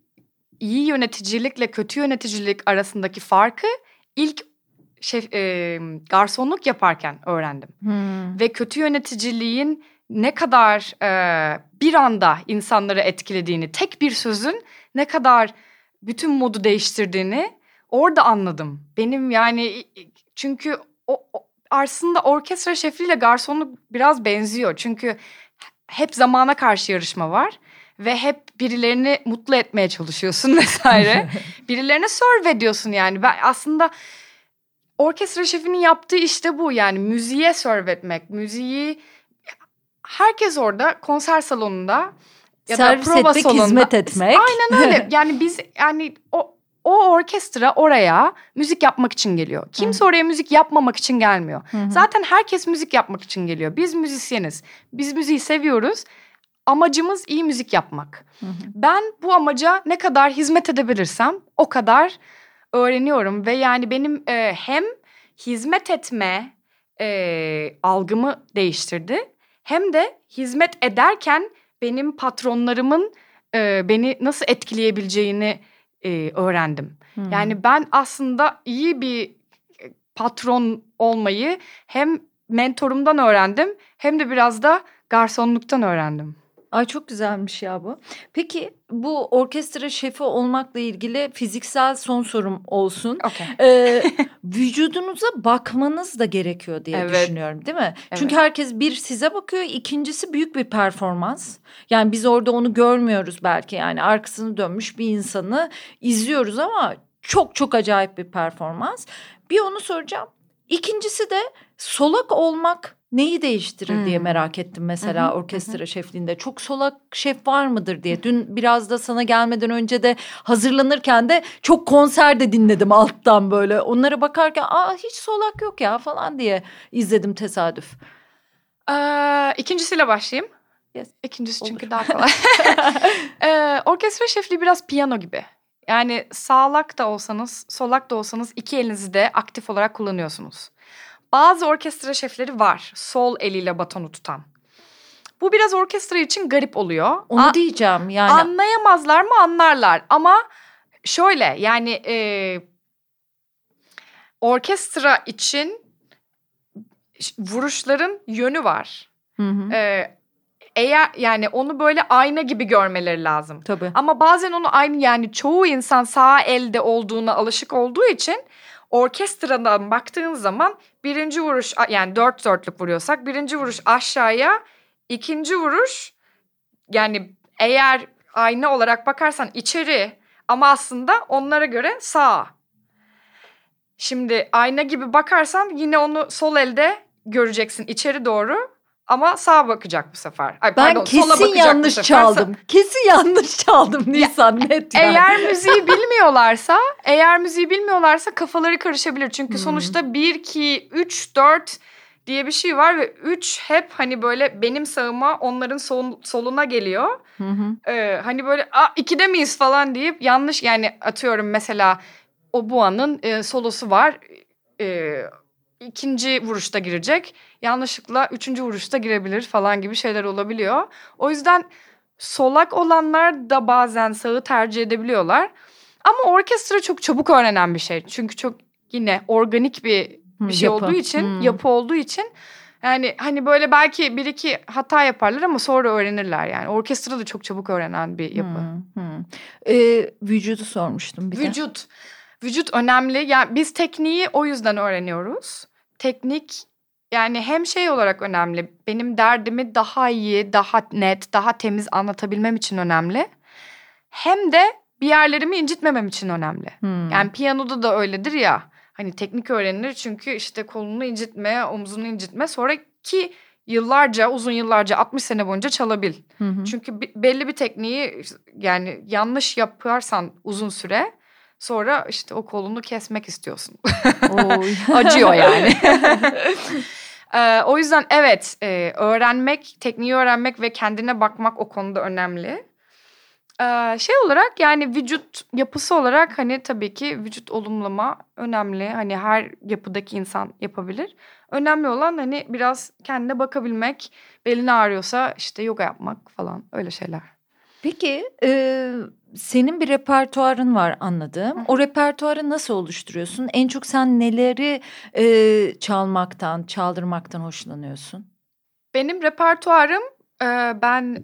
iyi yöneticilikle kötü yöneticilik arasındaki farkı ilk şef, e, garsonluk yaparken öğrendim. Hmm. Ve kötü yöneticiliğin ne kadar e, bir anda insanları etkilediğini, tek bir sözün ne kadar bütün modu değiştirdiğini orada anladım. Benim yani çünkü o, o aslında orkestra şefliğiyle garsonluk biraz benziyor. Çünkü hep zamana karşı yarışma var ve hep birilerini mutlu etmeye çalışıyorsun vesaire. Birilerine serve ediyorsun yani. Ben aslında orkestra şefinin yaptığı işte bu yani müziğe serve etmek, müziği herkes orada konser salonunda ya Servis da prova etmek, salonunda hizmet etmek. Aynen öyle. Yani biz yani o o orkestra oraya müzik yapmak için geliyor. Kimse oraya müzik yapmamak için gelmiyor. Hı-hı. Zaten herkes müzik yapmak için geliyor. Biz müzisyeniz. Biz müziği seviyoruz. Amacımız iyi müzik yapmak. Hı-hı. Ben bu amaca ne kadar hizmet edebilirsem o kadar öğreniyorum ve yani benim e, hem hizmet etme e, algımı değiştirdi hem de hizmet ederken benim patronlarımın e, beni nasıl etkileyebileceğini e, öğrendim. Hı-hı. Yani ben aslında iyi bir patron olmayı hem mentorumdan öğrendim hem de biraz da garsonluktan öğrendim. Ay çok güzelmiş ya bu. Peki bu orkestra şefi olmakla ilgili fiziksel son sorum olsun. Okay. Ee, vücudunuza bakmanız da gerekiyor diye Evet. düşünüyorum, değil mi? Evet. Çünkü herkes bir size bakıyor, ikincisi büyük bir performans. Yani biz orada onu görmüyoruz belki, yani arkasını dönmüş bir insanı izliyoruz ama çok çok acayip bir performans. Bir onu soracağım. İkincisi de solak olmak neyi değiştirir Hmm. diye merak ettim mesela Hı hı, orkestra şefliğinde. Çok solak şef var mıdır diye. Dün biraz da sana gelmeden önce de hazırlanırken de çok konser de dinledim alttan böyle. Onlara bakarken aa hiç solak yok ya falan diye izledim tesadüf. Ee, ikincisiyle başlayayım. Yes. İkincisi çünkü Olur. daha kolay. ee, orkestra şefliği biraz piyano gibi. Yani sağlak da olsanız, solak da olsanız iki elinizi de aktif olarak kullanıyorsunuz. Bazı orkestra şefleri var, sol eliyle batonu tutan. Bu biraz orkestra için garip oluyor. Onu A- diyeceğim yani. Anlayamazlar mı? Anlarlar. Ama şöyle yani e, orkestra için vuruşların yönü var. Hı hı. Ee, eğer yani onu böyle ayna gibi görmeleri lazım. Tabii. Ama bazen onu aynı yani çoğu insan sağ elde olduğuna alışık olduğu için orkestradan baktığın zaman birinci vuruş yani dört dörtlük vuruyorsak birinci vuruş aşağıya, ikinci vuruş yani eğer ayna olarak bakarsan içeri ama aslında onlara göre sağ. Şimdi ayna gibi bakarsan yine onu sol elde göreceksin içeri doğru. Ama sağa bakacak bu sefer. Ay, Ben pardon, sola kesin bakacak yanlış bu sefer. çaldım. Kesin yanlış çaldım Nisan, net yani. Eğer müziği bilmiyorlarsa, eğer müziği bilmiyorlarsa kafaları karışabilir. Çünkü Hmm. sonuçta bir, iki, üç, dört diye bir şey var ve üç hep hani böyle benim sağıma onların sol, soluna geliyor. Hı hı. Ee, hani böyle Aa, ikide miyiz falan deyip yanlış yani atıyorum mesela Oboa'nın e, solosu var. E, ikinci vuruşta girecek. Yanlışlıkla üçüncü vuruşta girebilir falan gibi şeyler olabiliyor. O yüzden solak olanlar da bazen sağı tercih edebiliyorlar. Ama orkestra çok çabuk öğrenen bir şey. Çünkü çok yine organik bir bir şey Yapı. olduğu için, Hmm. yapı olduğu için yani hani böyle belki bir iki hata yaparlar ama sonra öğrenirler yani. Orkestra da çok çabuk öğrenen bir yapı. Hmm, hmm. Ee, vücudu sormuştum bir de. Vücut. Vücut önemli. Yani biz tekniği o yüzden öğreniyoruz. Teknik yani hem şey olarak önemli. Benim derdimi daha iyi, daha net, daha temiz anlatabilmem için önemli. Hem de bir yerlerimi incitmemem için önemli. Hmm. Yani piyanoda da öyledir ya. Hani teknik öğrenilir çünkü işte kolunu incitme, omzunu incitme. Sonraki yıllarca, uzun yıllarca altmış sene boyunca çalabil. Hı hı. Çünkü belli bir tekniği yani yanlış yaparsan uzun süre sonra işte o kolunu kesmek istiyorsun. Oy. Acıyor yani. ee, o yüzden evet e, öğrenmek, tekniği öğrenmek ve kendine bakmak o konuda önemli. Ee, şey olarak yani vücut yapısı olarak hani tabii ki vücut olumlama önemli. Hani her yapıdaki insan yapabilir. Önemli olan hani biraz kendine bakabilmek, belin ağrıyorsa işte yoga yapmak falan öyle şeyler. Peki e, senin bir repertuarın var anladığım. Hı hı. O repertuarı nasıl oluşturuyorsun? En çok sen neleri e, çalmaktan, çaldırmaktan hoşlanıyorsun? Benim repertuarım e, ben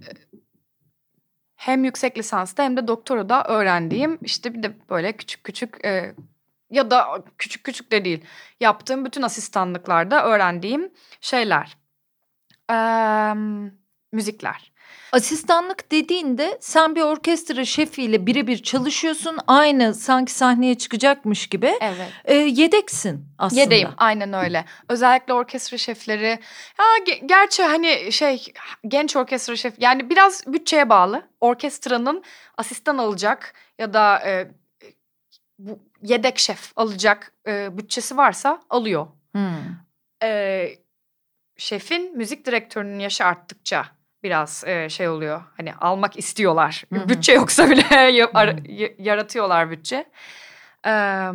hem yüksek lisansta hem de doktorada öğrendiğim işte bir de böyle küçük küçük e, ya da küçük küçük de değil yaptığım bütün asistanlıklarda öğrendiğim şeyler. E, müzikler. Asistanlık dediğinde sen bir orkestra şefiyle birebir çalışıyorsun. Aynı sanki sahneye çıkacakmış gibi. Evet. E, yedeksin aslında. Yedeyim aynen öyle. Özellikle orkestra şefleri. Ya ge- gerçi hani şey genç orkestra şef yani biraz bütçeye bağlı. Orkestranın asistan alacak ya da e, bu yedek şef alacak e, bütçesi varsa alıyor. Hmm. E, şefin müzik direktörünün yaşı arttıkça biraz e, şey oluyor. Hani almak istiyorlar. Hı hı. Bütçe yoksa bile ya- Hı hı. ar- y- yaratıyorlar bütçe. Eee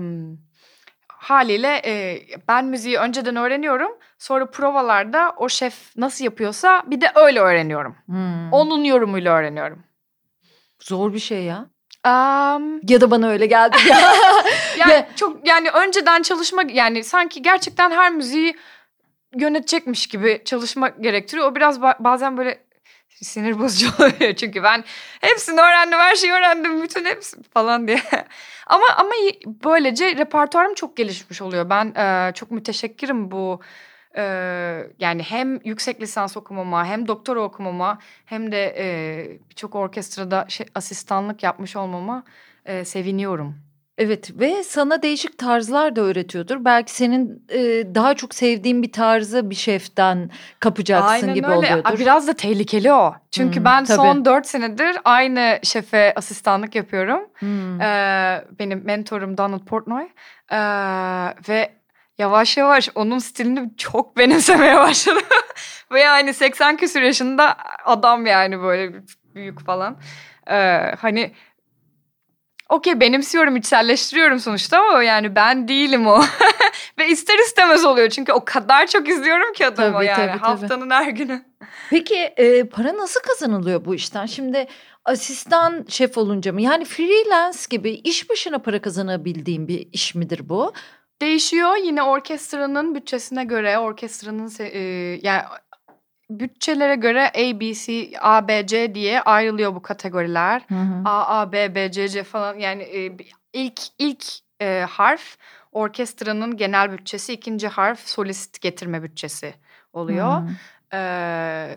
haliyle e, ben müziği önceden öğreniyorum. Sonra provalarda o şef nasıl yapıyorsa bir de öyle öğreniyorum. Hmm. Onun yorumuyla öğreniyorum. Zor bir şey ya. Um, Ya da bana öyle geldi. yani Ya- çok yani önceden çalışma yani sanki gerçekten her müziği yönetecekmiş gibi çalışma gerektiriyor. O biraz ba- bazen böyle sinir bozucu oluyor. Çünkü ben hepsini öğrendim, her şeyi öğrendim, bütün hepsi falan diye. ama ama böylece repertuarım çok gelişmiş oluyor. Ben e, çok müteşekkirim bu e, yani hem yüksek lisans okumama hem doktora okumama hem de e, birçok orkestrada şey, asistanlık yapmış olmama e, seviniyorum. Evet ve sana değişik tarzlar da öğretiyordur. Belki senin e, daha çok sevdiğin bir tarzı bir şeften kapacaksın Aynen gibi öyle. oluyordur. Biraz da tehlikeli o. Çünkü Hmm, ben tabii. son dört senedir aynı şefe asistanlık yapıyorum. Hmm. Ee, benim mentorum Donald Portnoy. Ee, ve yavaş yavaş onun stilini çok benimsemeye başladım. Ve yani seksen küsur yaşında adam yani böyle büyük falan. Ee, hani... Okey benimsiyorum, içselleştiriyorum sonuçta ama yani ben değilim o. Ve ister istemez oluyor çünkü o kadar çok izliyorum ki adamı Tabii, yani tabii, tabii. haftanın her günü. Peki e, para nasıl kazanılıyor bu işten? Şimdi asistan şef olunca mı? Yani freelance gibi iş başına para kazanabildiğin bir iş midir bu? Değişiyor yine orkestranın bütçesine göre, orkestranın se- e, yani bütçelere göre A, B, C, A, B, C diye ayrılıyor bu kategoriler. Hı hı. A, A, B, B, C, C falan yani e, ilk ilk e, harf orkestranın genel bütçesi, ikinci harf solist getirme bütçesi oluyor. Hı. Ee,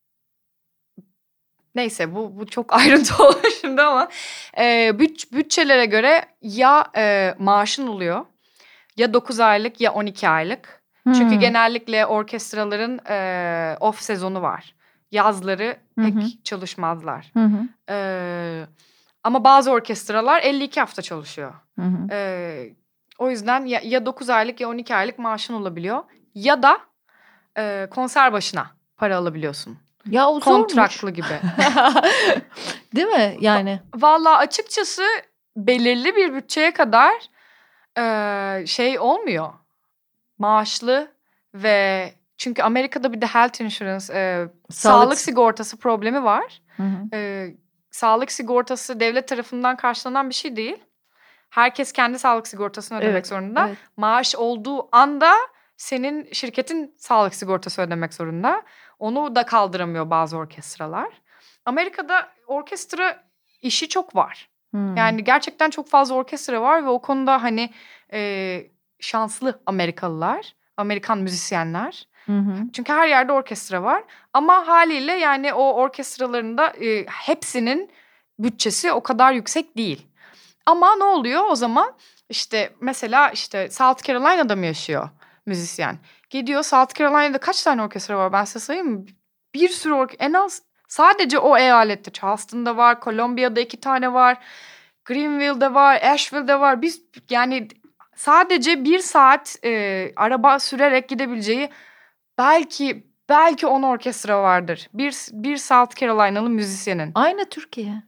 neyse bu bu çok ayrıntı oldu şimdi ama e, büt, bütçelere göre ya e, maaşın oluyor ya dokuz aylık ya on iki aylık. Çünkü Hı. genellikle orkestraların e, off sezonu var. Yazları pek Hı hı. çalışmazlar. Hı hı. E, ama bazı orkestralar elli iki hafta çalışıyor. Hı hı. E, o yüzden ya, ya dokuz aylık ya on iki aylık maaşın olabiliyor. Ya da e, konser başına para alabiliyorsun. Ya o Kontraklı zormuş. gibi. Değil mi yani? Vallahi açıkçası belirli bir bütçeye kadar e, şey olmuyor. Maaşlı ve çünkü Amerika'da bir de health insurance, e, Sağlık- sağlık sigortası problemi var. Hı hı. E, sağlık sigortası devlet tarafından karşılanan bir şey değil. Herkes kendi sağlık sigortasını ödemek Evet, zorunda. evet. Maaş olduğu anda senin şirketin sağlık sigortası ödemek zorunda. Onu da kaldıramıyor bazı orkestralar. Amerika'da orkestra işi çok var. Hmm. Yani gerçekten çok fazla orkestra var ve o konuda hani e, şanslı Amerikalılar, Amerikan müzisyenler. Hı hı. Çünkü her yerde orkestra var. Ama haliyle yani o orkestraların da e, hepsinin bütçesi o kadar yüksek değil. Ama ne oluyor o zaman? İşte mesela işte South Carolina'da mı yaşıyor müzisyen? Gidiyor South Carolina'da kaç tane orkestra var ben size sayayım mı? Bir sürü orkestra, en az sadece o eyalette. Charleston'da var, Columbia'da iki tane var, Greenville'de var, Asheville'de var. Biz yani sadece bir saat e, araba sürerek gidebileceği belki belki on orkestra vardır. Bir, bir South Carolina'lı müzisyenin. Aynı Türkiye.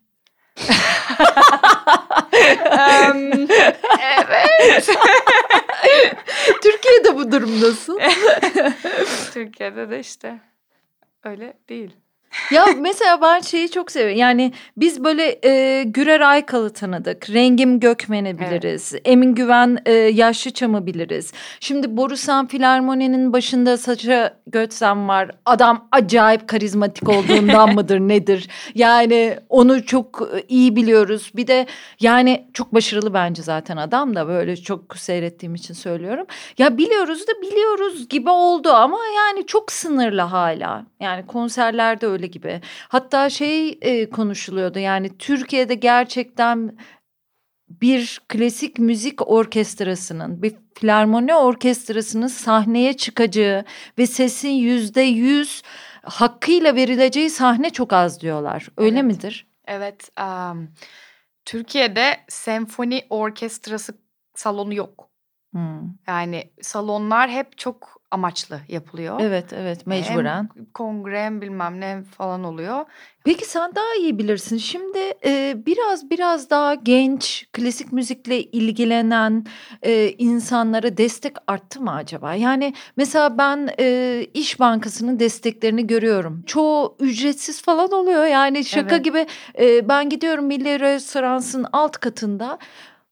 um, evet. Türkiye'de bu durum nasıl? Türkiye'de de işte öyle değil. Ya mesela ben şeyi çok seviyorum. Yani biz böyle e, Gürer Aykal'ı tanıdık. Rengim Gökmen'i biliriz. Evet. Emin Güven e, Yaşlıçam'ı biliriz. Şimdi Borusan Filarmoni'nin başında Saça Götzen var. Adam acayip karizmatik olduğundan mıdır nedir? Yani onu çok iyi biliyoruz. Bir de yani çok başarılı bence zaten adam da, böyle çok seyrettiğim için söylüyorum. Ya biliyoruz da biliyoruz gibi oldu ama yani çok sınırlı hala. Yani konserlerde öyle gibi. Hatta şey e, konuşuluyordu, yani Türkiye'de gerçekten bir klasik müzik orkestrasının, bir filarmoni orkestrasının sahneye çıkacağı ve sesin yüzde yüz hakkıyla verileceği sahne çok az diyorlar. Öyle Evet. midir? Evet. Um, Türkiye'de senfoni orkestrası salonu yok. Hmm. Yani salonlar hep çok amaçlı yapılıyor. Evet, evet, mecburen. Hem kongre hem bilmem ne falan oluyor. Peki sen daha iyi bilirsin. Şimdi e, biraz biraz daha genç, klasik müzikle ilgilenen e, insanlara destek arttı mı acaba? Yani mesela ben e, İş Bankası'nın desteklerini görüyorum. Çoğu ücretsiz falan oluyor. Yani şaka Evet. gibi. E, ben gidiyorum Milli Restorans'ın alt katında.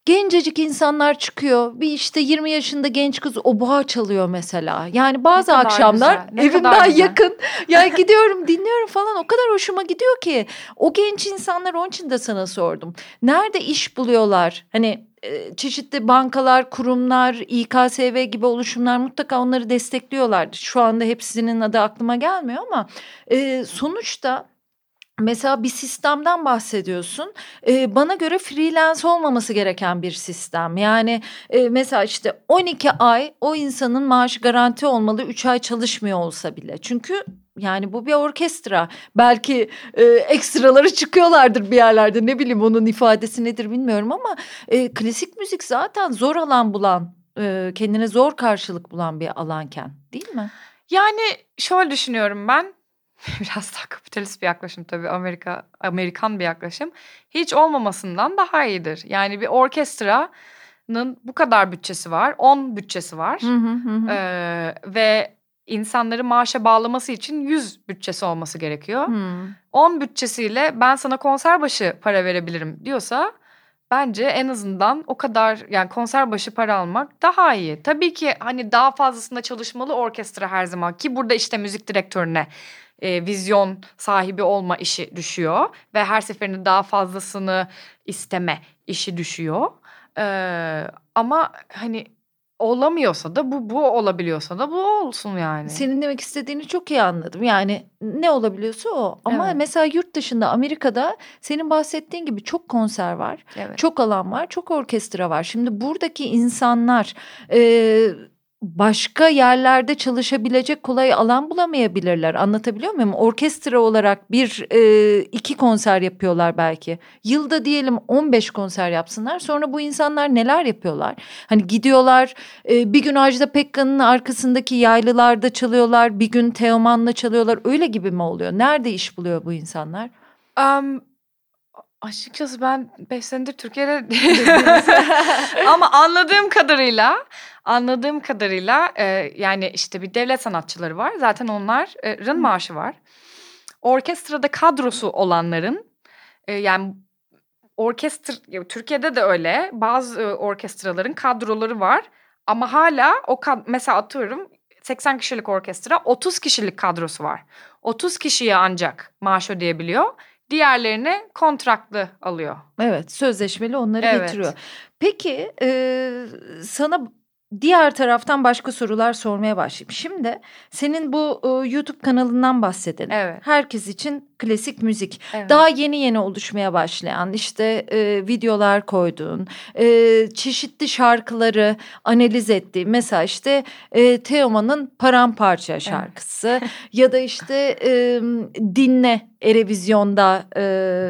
gencecik insanlar çıkıyor. Bir işte yirmi yaşında genç kız oboa çalıyor mesela. Yani bazı Ne kadar akşamlar güzel, ne kadar evimden güzel. yakın. Yani gidiyorum, dinliyorum falan. O kadar hoşuma gidiyor ki. O genç insanlar, onun için de sana sordum. Nerede iş buluyorlar? Hani e, çeşitli bankalar, kurumlar, İ K S V gibi oluşumlar mutlaka onları destekliyorlar. Şu anda hepsinin adı aklıma gelmiyor ama e, sonuçta mesela bir sistemden bahsediyorsun. Ee, bana göre freelance olmaması gereken bir sistem. Yani e, mesela işte on iki ay o insanın maaşı garanti olmalı, üç ay çalışmıyor olsa bile. Çünkü yani bu bir orkestra. Belki e, ekstraları çıkıyorlardır bir yerlerde. Ne bileyim, onun ifadesi nedir bilmiyorum ama e, klasik müzik zaten zor alan bulan, e, kendine zor karşılık bulan bir alanken, değil mi? Yani şöyle düşünüyorum ben. Biraz daha kapitalist bir yaklaşım tabii, Amerika Amerikan bir yaklaşım. Hiç olmamasından daha iyidir. Yani bir orkestranın bu kadar bütçesi var, on bütçesi var. Hı hı hı. Ee, ve insanları maaşa bağlaması için yüz bütçesi olması gerekiyor. Hı. on bütçesiyle ben sana konser başı para verebilirim diyorsa bence en azından o kadar, yani konser başı para almak daha iyi. Tabii ki hani daha fazlasında çalışmalı orkestra her zaman, ki burada işte müzik direktörüne e, vizyon sahibi olma işi düşüyor ve her seferinde daha fazlasını isteme işi düşüyor. Ee, ama hani olamıyorsa da bu, bu olabiliyorsa da bu olsun yani. Senin demek istediğini çok iyi anladım. Yani ne olabiliyorsa o. Ama Evet. mesela yurt dışında, Amerika'da senin bahsettiğin gibi çok konser var. Evet. Çok alan var, çok orkestra var. Şimdi buradaki insanlar e, başka yerlerde çalışabilecek kolay alan bulamayabilirler. Anlatabiliyor muyum? Orkestra olarak bir e, iki konser yapıyorlar belki. Yılda diyelim on beş konser yapsınlar. Sonra bu insanlar neler yapıyorlar? Hani gidiyorlar, e, bir gün Ajda Pekkan'ın arkasındaki yaylılarda çalıyorlar. Bir gün Teoman'la çalıyorlar. Öyle gibi mi oluyor? Nerede iş buluyor bu insanlar? Um, açıkçası ben beş senedir Türkiye'de ama anladığım kadarıyla anladığım kadarıyla e, yani işte bir devlet sanatçıları var. Zaten onların maaşı var. Orkestrada kadrosu olanların e, yani orkestra, Türkiye'de de öyle, bazı e, orkestraların kadroları var. Ama hala o kad- mesela atıyorum seksen kişilik orkestra, otuz kişilik kadrosu var. otuz kişiye ancak maaş ödeyebiliyor. Diğerlerini kontratlı alıyor. Evet, sözleşmeli onları Evet. getiriyor. Peki e, sana diğer taraftan başka sorular sormaya başlayayım. Şimdi senin bu e, YouTube kanalından bahsedelim. Evet. Herkes için klasik müzik. Evet. Daha yeni yeni oluşmaya başlayan, işte e, videolar koyduğun, e, çeşitli şarkıları analiz ettiğin. Mesela işte e, Teoman'ın Paramparça şarkısı ya da işte e, Dinle Erevizyon'da e,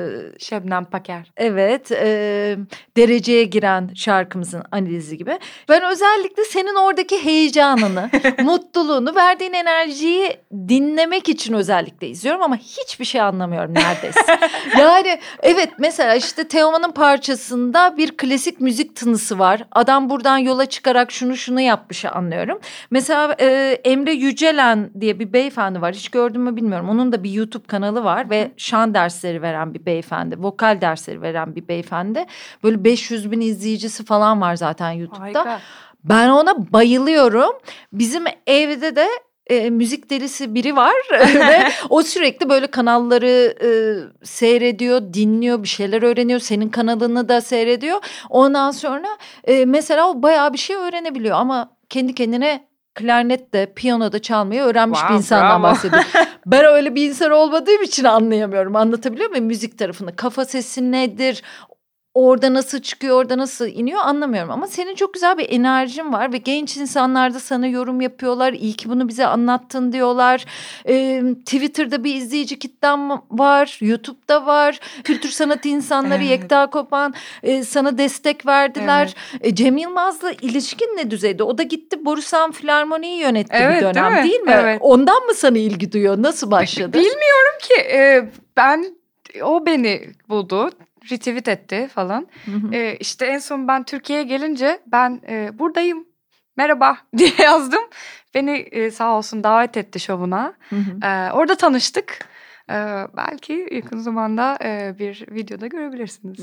Şebnem Paker. evet e, dereceye giren şarkımızın analizi gibi. Ben özellikle senin oradaki heyecanını, mutluluğunu, verdiğin enerjiyi dinlemek için özellikle izliyorum ama hiçbir şey anlamıyorum neredeyse. Yani evet, mesela işte Teoman'ın parçasında bir klasik müzik tınısı var. Adam buradan yola çıkarak şunu şunu yapmış anlıyorum. Mesela e, Emre Yücelen diye bir beyefendi var. Hiç gördün mü bilmiyorum. Onun da bir YouTube kanalı var ve şan dersleri veren bir beyefendi. Vokal dersleri veren bir beyefendi. Böyle beş yüz bin izleyicisi falan var zaten YouTube'da. Harika. Ben ona bayılıyorum. Bizim evde de e, müzik delisi biri var ve o sürekli böyle kanalları e, seyrediyor, dinliyor, bir şeyler öğreniyor. Senin kanalını da seyrediyor. Ondan sonra e, mesela o bayağı bir şey öğrenebiliyor ama kendi kendine klarnet de, piyano da çalmayı öğrenmiş Wow, bir insandan bravo. bahsediyor. Ben öyle bir insan olmadığım için anlayamıyorum. Anlatabiliyor muyum müzik tarafını? Kafa sesi nedir? Orada nasıl çıkıyor, orada nasıl iniyor anlamıyorum. Ama senin çok güzel bir enerjin var ve genç insanlar da sana yorum yapıyorlar. İyi ki bunu bize anlattın diyorlar. Ee, Twitter'da bir izleyici kitlem var, YouTube'da var. Kültür sanat insanları, Evet. Yekta Kopan e, sana destek verdiler. E, Cem Yılmaz'la ilişkin ne düzeyde? O da gitti Borusan Filarmoni'yi yönetti Evet, bir dönem, değil mi? değil mi? Evet. Ondan mı sana ilgi duyuyor? Nasıl başladı? Bilmiyorum ki e, ben o beni buldu, retweet etti falan. Hı hı. E, işte en son ben Türkiye'ye gelince ben e, buradayım, merhaba diye yazdım. Beni e, sağ olsun davet etti şovuna. Hı hı. E, orada tanıştık. Ee, belki yakın zamanda e, bir videoda görebilirsiniz.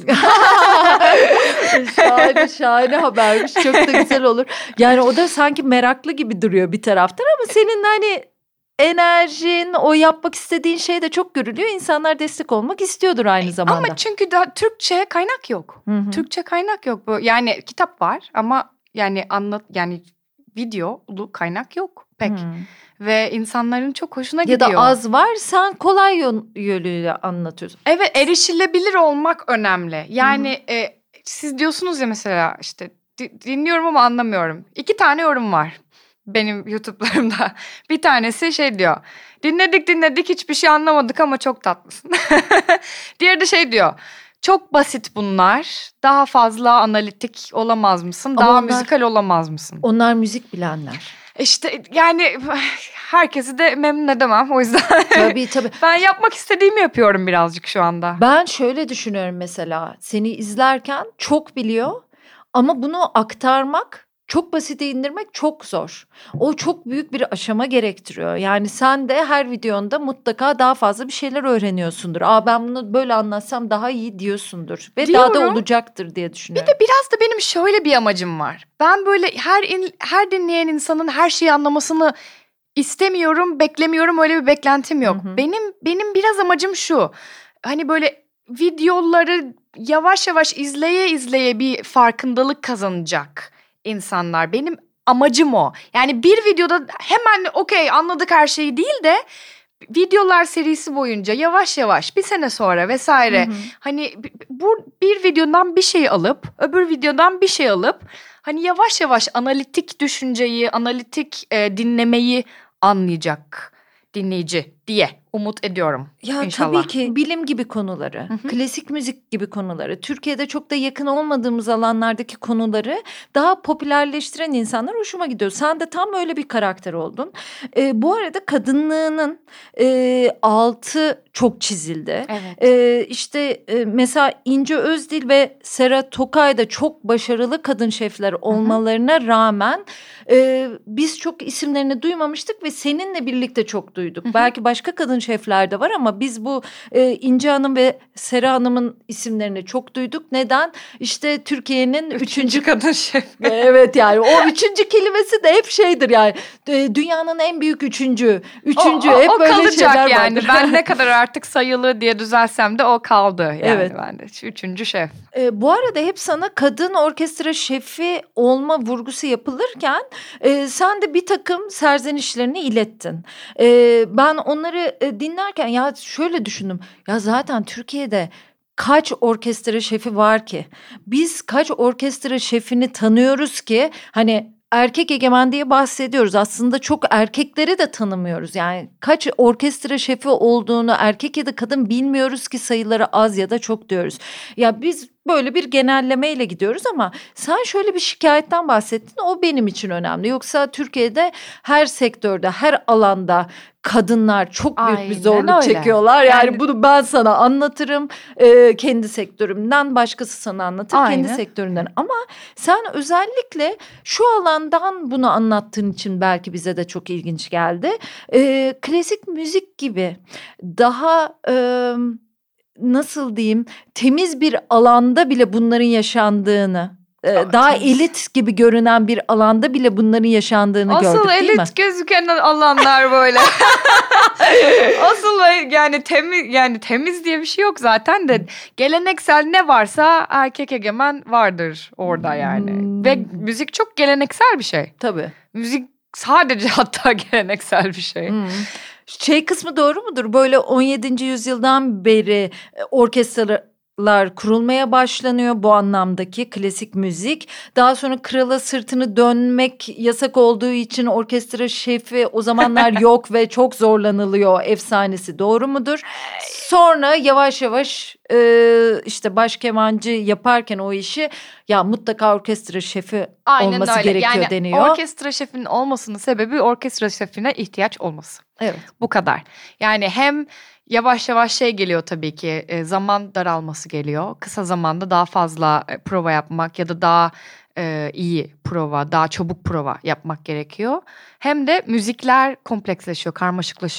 Şahane şahane habermiş. Çok da güzel olur. Yani o da sanki meraklı gibi duruyor bir taraftan ama senin hani enerjin, o yapmak istediğin şey de çok görülüyor. İnsanlar destek olmak istiyordur aynı zamanda. Ama çünkü da Türkçe kaynak yok. Hı-hı. Türkçe kaynak yok. Bu yani kitap var ama yani anlat yani videolu kaynak yok pek. Hı. Ve insanların çok hoşuna ya gidiyor. Ya da az var, sen kolay yoluyla anlatıyorsun. Evet, erişilebilir olmak önemli. Yani e, siz diyorsunuz ya mesela işte dinliyorum ama anlamıyorum. İki tane yorum var benim YouTube'larımda. Bir tanesi şey diyor. Dinledik dinledik hiçbir şey anlamadık ama çok tatlısın. Diğeri de şey diyor. Çok basit bunlar. Daha fazla analitik olamaz mısın? Daha onlar, müzikal olamaz mısın? Onlar müzik bilenler. İşte yani herkesi de memnun edemem o yüzden. Tabii tabii. Ben yapmak istediğimi yapıyorum birazcık şu anda. Ben şöyle düşünüyorum mesela. Seni izlerken çok biliyor ama bunu aktarmak, çok basite indirmek çok zor. O çok büyük bir aşama gerektiriyor. Yani sen de her videonda mutlaka daha fazla bir şeyler öğreniyorsundur. Aa ben bunu böyle anlatsam daha iyi diyorsundur. Ve diyorum, daha da olacaktır diye düşünüyorum. Bir de biraz da benim şöyle bir amacım var. Ben böyle her in, her dinleyen insanın her şeyi anlamasını istemiyorum, beklemiyorum. Öyle bir beklentim yok. Hı hı. Benim benim biraz amacım şu. Hani böyle videoları yavaş yavaş izleye izleye bir farkındalık kazanacak insanlar. Benim amacım o. Yani bir videoda hemen okey anladık her şeyi değil de videolar serisi boyunca yavaş yavaş bir sene sonra vesaire. Hı hı. Hani bu bir videodan bir şey alıp öbür videodan bir şey alıp hani yavaş yavaş analitik düşünceyi, analitik e, dinlemeyi anlayacak dinleyici diye umut ediyorum. Ya İnşallah. Tabii ki bilim gibi konuları, hı hı. klasik müzik gibi konuları, Türkiye'de çok da yakın olmadığımız alanlardaki konuları daha popülerleştiren insanlar hoşuma gidiyor. Sen de tam öyle bir karakter oldun. Ee, bu arada kadınlığının e, altı çok çizildi. Evet. Ee, işte e, mesela İnce Özdil ve Sera Tokay da çok başarılı kadın şefler olmalarına hı hı. rağmen e, biz çok isimlerini duymamıştık ve seninle birlikte çok duyduk. Hı hı. Belki başka kadın şefler de var ama biz bu e, İnce Hanım ve Sera Hanım'ın isimlerini çok duyduk. Neden? İşte Türkiye'nin üçüncü, üçüncü kadın şef. Evet yani o üçüncü kelimesi de hep şeydir yani e, dünyanın en büyük üçüncü. Üçüncü o, o, hep o böyle şeyler yani. vardır. Ben ne kadar artık sayılı diye düzelsem de o kaldı yani evet. bende. Üçüncü şef. E, bu arada hep sana kadın orkestra şefi olma vurgusu yapılırken e, sen de bir takım serzenişlerini ilettin. E, ben onları e, dinlerken ya şöyle düşündüm. Ya zaten Türkiye'de kaç orkestra şefi var ki? Biz kaç orkestra şefini tanıyoruz ki hani erkek egemen diye bahsediyoruz. Aslında çok erkekleri de tanımıyoruz. Yani kaç orkestra şefi olduğunu erkek ya da kadın bilmiyoruz ki sayıları az ya da çok diyoruz. Ya biz böyle bir genellemeyle gidiyoruz ama sen şöyle bir şikayetten bahsettin. O benim için önemli. Yoksa Türkiye'de her sektörde, her alanda kadınlar çok büyük Aynen bir zorluk öyle. çekiyorlar. Yani, yani bunu ben sana anlatırım. E, kendi sektörümden, başkası sana anlatır Aynen. kendi sektöründen. Ama sen özellikle şu alandan bunu anlattığın için belki bize de çok ilginç geldi. E, klasik müzik gibi daha e, nasıl diyeyim temiz bir alanda bile bunların yaşandığını, e, daha temiz. Elit gibi görünen bir alanda bile bunların yaşandığını Asıl gördük değil mi? Asıl elit gözüken alanlar böyle. Asıl yani temiz yani temiz diye bir şey yok zaten de geleneksel ne varsa erkek egemen vardır orada yani. Hmm. Ve müzik çok geleneksel bir şey. Tabii. Müzik sadece hatta geleneksel bir şey. Hmm. Şey kısmı doğru mudur? Böyle on yedinci yüzyıldan beri orkestralar kurulmaya başlanıyor bu anlamdaki klasik müzik. Daha sonra krala sırtını dönmek yasak olduğu için orkestra şefi o zamanlar yok ve çok zorlanılıyor efsanesi doğru mudur? Sonra yavaş yavaş e, işte baş kemancı yaparken o işi ya mutlaka orkestra şefi Aynen olması öyle. gerekiyor yani deniyor. Orkestra şefinin olmasının sebebi orkestra şefine ihtiyaç olması. Evet. Bu kadar. Yani hem yavaş yavaş şey geliyor tabii ki e, zaman daralması geliyor. Kısa zamanda daha fazla e, prova yapmak ya da daha e, iyi prova, daha çabuk prova yapmak gerekiyor. Hem de müzikler kompleksleşiyor, karmaşıklaşıyor.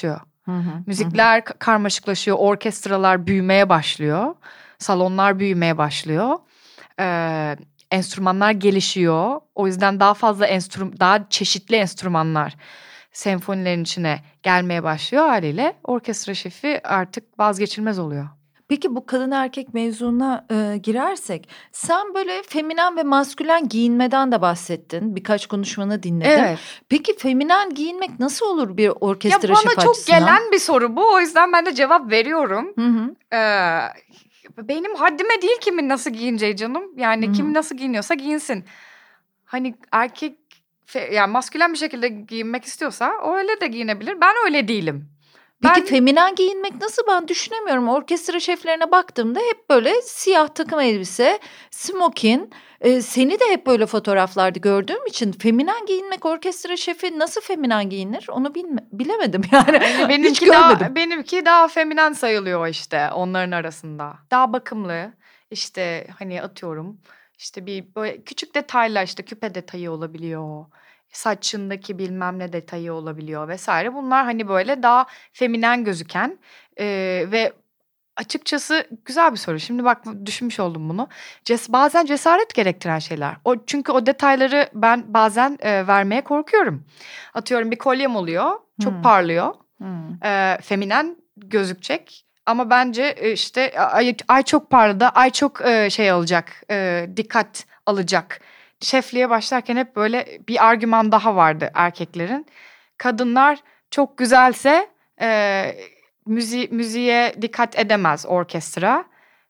Hı hı, Müzikler hı. karmaşıklaşıyor, orkestralar büyümeye başlıyor. Salonlar büyümeye başlıyor. Ee, enstrümanlar gelişiyor. O yüzden daha fazla enstrüman, daha çeşitli enstrümanlar senfonilerin içine gelmeye başlıyor haliyle. Orkestra şefi artık vazgeçilmez oluyor. Peki bu kadın erkek mevzuna e, girersek sen böyle feminen ve maskülen giyinmeden de bahsettin. Birkaç konuşmanı dinledim. Evet. Peki feminen giyinmek nasıl olur bir orkestra ya şefi bana çok açısından? gelen bir soru bu. O yüzden ben de cevap veriyorum. Hı hı. Ee, benim haddime değil kimin nasıl giyineceği canım. Yani hı hı. kim nasıl giyiniyorsa giyinsin. Hani erkek yani maskülen bir şekilde giyinmek istiyorsa o öyle de giyinebilir. Ben öyle değilim. Peki ben... feminen giyinmek nasıl, ben düşünemiyorum. Orkestra şeflerine baktığımda hep böyle siyah takım elbise, smokin. Ee, seni de hep böyle fotoğraflarda gördüğüm için feminen giyinmek, orkestra şefi nasıl feminen giyinir onu bilme, bilemedim yani. yani benimki Hiç görmedim. Daha, benimki daha feminen sayılıyor işte onların arasında. Daha bakımlı işte hani atıyorum işte bir böyle küçük detaylar işte küpe detayı olabiliyor. Saçındaki bilmem ne detayı olabiliyor vesaire. Bunlar hani böyle daha feminen gözüken e, ve açıkçası güzel bir soru. Şimdi bak düşünmüş oldum bunu. Ces, bazen cesaret gerektiren şeyler. O çünkü o detayları ben bazen e, vermeye korkuyorum. Atıyorum bir kolyem oluyor. Çok hmm. parlıyor. Hmm. E, feminen gözükecek. Ama bence işte ay, ay çok parladı. Ay çok e, şey alacak. E, dikkat alacak. Şefliğe başlarken hep böyle bir argüman daha vardı erkeklerin. Kadınlar çok güzelse e, müzi, müziğe dikkat edemez orkestra.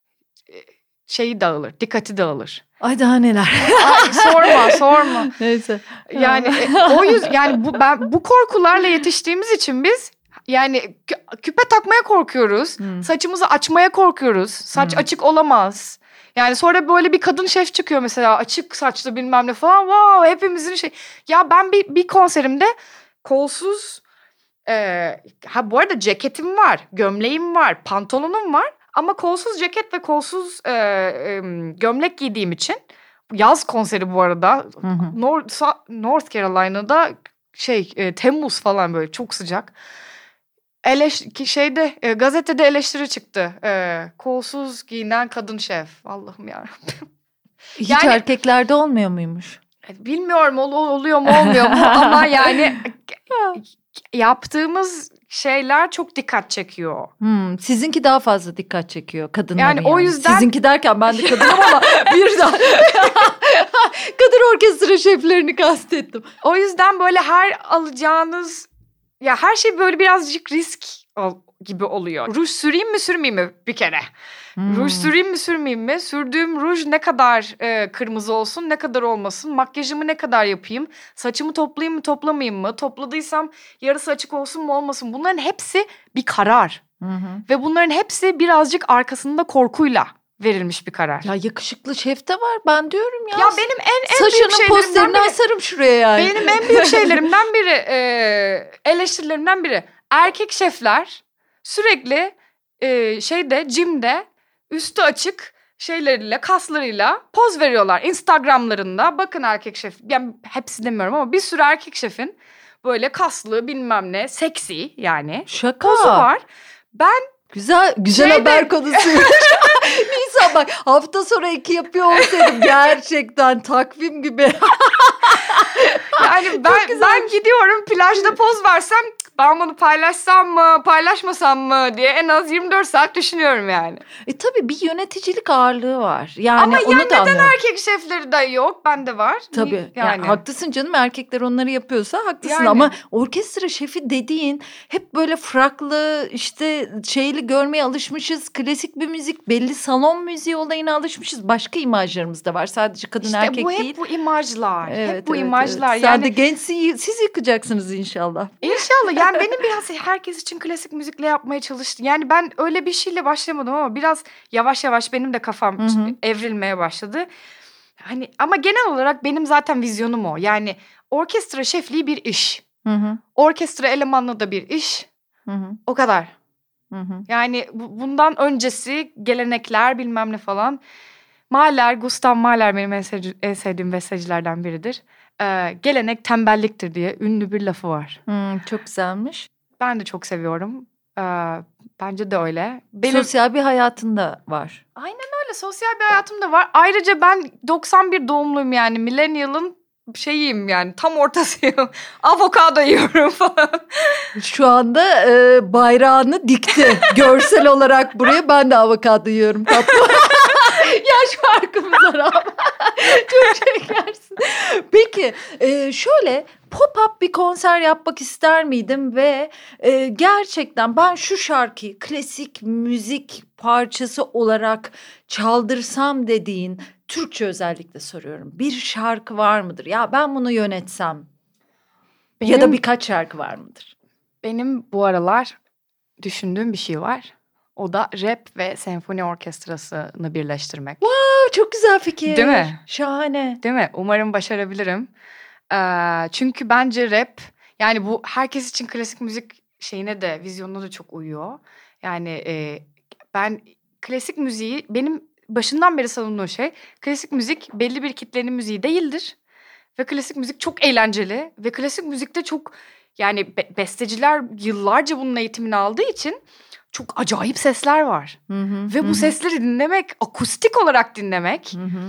Şeyi dağılır, dikkati dağılır. Ay daha neler. Ay, sorma, sorma. Neyse. Yani o yüzden yani bu ben bu korkularla yetiştiğimiz için biz yani küpe takmaya korkuyoruz. Hmm. Saçımızı açmaya korkuyoruz. Saç hmm. açık olamaz. Yani sonra böyle bir kadın şef çıkıyor mesela açık saçlı bilmem ne falan. Wow, hepimizin şey. Ya ben bir bir konserimde kolsuz e, ha bu arada ceketim var, gömleğim var, pantolonum var ama kolsuz ceket ve kolsuz e, e, gömlek giydiğim için yaz konseri bu arada hı hı. North, North Carolina'da şey e, Temmuz falan böyle çok sıcak. Eleş şeyde e, gazetede eleştiri çıktı. E, kolsuz giyinen kadın şef. Allah'ım yarabbim. Hiç yani, erkeklerde olmuyor muymuş? Bilmiyorum ol, oluyor mu olmuyor mu ama yani yaptığımız şeyler çok dikkat çekiyor. Hmm, sizinki daha fazla dikkat çekiyor kadınların yani. Yani o yüzden. Sizinki derken ben de kadınım ama birden kadın orkestra şeflerini kastettim. O yüzden böyle her alacağınız ya her şey böyle birazcık risk gibi oluyor. Ruj süreyim mi sürmeyeyim mi bir kere? Hmm. Ruj süreyim mi sürmeyeyim mi? Sürdüğüm ruj ne kadar e, kırmızı olsun ne kadar olmasın? Makyajımı ne kadar yapayım? Saçımı toplayayım mı toplamayayım mı? Topladıysam yarısı açık olsun mu olmasın? Bunların hepsi bir karar. Hı hı. Ve bunların hepsi birazcık arkasında korkuyla verilmiş bir karar. Ya yakışıklı şef de var ben diyorum ya. Ya benim en en saçının büyük şeylerimden posterini biri. asarım şuraya yani. Benim en büyük şeylerimden biri, e, eleştirilerimden biri. Erkek şefler sürekli e, şeyde, jimde üstü açık şeyleriyle, kaslarıyla poz veriyorlar Instagram'larında. Bakın erkek şef, yani hepsi demiyorum ama bir sürü erkek şefin böyle kaslı bilmem ne, seksi yani. Şaka. Pozu var. Ben Güzel güzel Şeyde... haber konusuymuş. Nisan bak hafta sonra iki yapıyor olsaydım gerçekten takvim gibi. Yani ben ben gidiyorum plajda poz versem ben bunu paylaşsam mı paylaşmasam mı diye en az yirmi dört saat düşünüyorum yani. E tabii bir yöneticilik ağırlığı var. Yani ama onu ya da neden anlıyorum. Erkek şefleri de yok? Bende var. Tabii yani. yani haklısın canım, erkekler onları yapıyorsa haklısın yani. Ama orkestra şefi dediğin hep böyle fraklı işte şeyli görmeye alışmışız. Klasik bir müzik, belli salon müziği olayına alışmışız. Başka imajlarımız da var. Sadece kadın işte erkek bu değil. İşte bu hep bu imajlar. Evet, hep bu evet, imajlar. Evet. Yani... Sen de gençsin, siz yıkacaksınız inşallah. İnşallah. Yani benim biraz herkes için klasik müzikle yapmaya çalıştım. Yani ben öyle bir şeyle başlamadım ama biraz yavaş yavaş benim de kafam hı hı. evrilmeye başladı. Hani ama genel olarak benim zaten vizyonum o. Yani orkestra şefliği bir iş. Hı hı. Orkestra elemanlığı da bir iş. Hı hı. O kadar. Hı hı. Yani bu, bundan öncesi gelenekler bilmem ne falan. Mahler, Gustav Mahler benim en, sevdi- en sevdiğim bestecilerden biridir. Ee, gelenek tembelliktir diye ünlü bir lafı var. Hmm, çok güzelmiş. Ben de çok seviyorum. Ee, bence de öyle. Benim... Sosyal bir hayatında var. Aynen öyle. Sosyal bir hayatım da var. Ayrıca ben doksan bir doğumluyum yani. Millennial'ın şeyiyim yani. Tam ortasıyım. Avokado yiyorum falan. Şu anda e, bayrağını dikti. Görsel olarak buraya ben de avokado yiyorum tatlım. Yaş farkımız var ama. Çok şekersin. Peki e, şöyle pop-up bir konser yapmak ister miydim ve e, gerçekten ben şu şarkıyı klasik müzik parçası olarak çaldırsam dediğin, Türkçe özellikle soruyorum, bir şarkı var mıdır? Ya ben bunu yönetsem Benim, ya da birkaç şarkı var mıdır? Benim bu aralar düşündüğüm bir şey var. O da rap ve senfoni orkestrasını birleştirmek. Wow, çok güzel fikir. Değil mi? Şahane. Değil mi? Umarım başarabilirim. Ee, çünkü bence rap, yani bu herkes için klasik müzik şeyine de, vizyonuna da çok uyuyor. Yani e, ben klasik müziği, benim başından beri savunduğum şey, klasik müzik belli bir kitlenin müziği değildir. Ve klasik müzik çok eğlenceli ve klasik müzikte çok, yani be- besteciler yıllarca bunun eğitimini aldığı için çok acayip sesler var. Hı hı, ve bu hı. sesleri dinlemek, akustik olarak dinlemek Hı hı.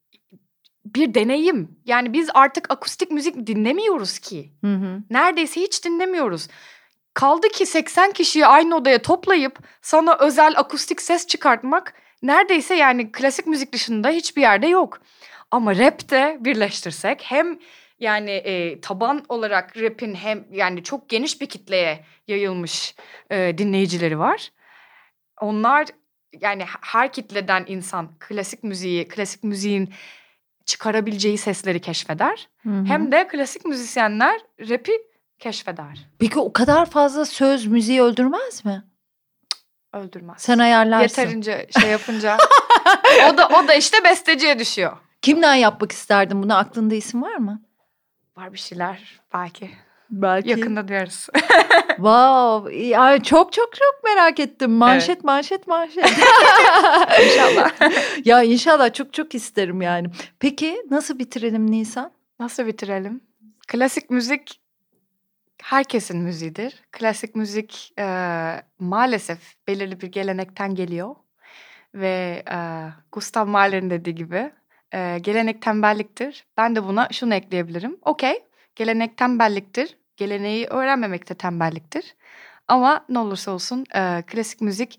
bir deneyim. Yani biz artık akustik müzik dinlemiyoruz ki. Hı hı. Neredeyse hiç dinlemiyoruz. Kaldı ki seksen kişiyi aynı odaya toplayıp sana özel akustik ses çıkartmak neredeyse, yani klasik müzik dışında hiçbir yerde yok. Ama rap'te birleştirsek, hem yani e, taban olarak rap'in hem yani çok geniş bir kitleye yayılmış e, dinleyicileri var. Onlar, yani her kitleden insan klasik müziği, klasik müziğin çıkarabileceği sesleri keşfeder. Hı hı. Hem de klasik müzisyenler rap'i keşfeder. Peki o kadar fazla söz müziği öldürmez mi? Öldürmez. Sen ayarlarsın. Yeterince şey yapınca o da o da işte besteciye düşüyor. Kimden yapmak isterdin bunu? Aklında isim var mı? Var bir şeyler belki. Belki. Yakında duyarız. Wow. Yani çok çok çok merak ettim. Manşet Evet. manşet manşet. İnşallah. Ya inşallah, çok çok isterim yani. Peki nasıl bitirelim Nisan? Nasıl bitirelim? Klasik müzik herkesin müziğidir. Klasik müzik e, maalesef belirli bir gelenekten geliyor. Ve e, Gustav Mahler'in dediği gibi e, gelenek tembelliktir. Ben de buna şunu ekleyebilirim. Okey, gelenek tembelliktir. Geleneği öğrenmemek de tembelliktir. Ama ne olursa olsun e, klasik müzik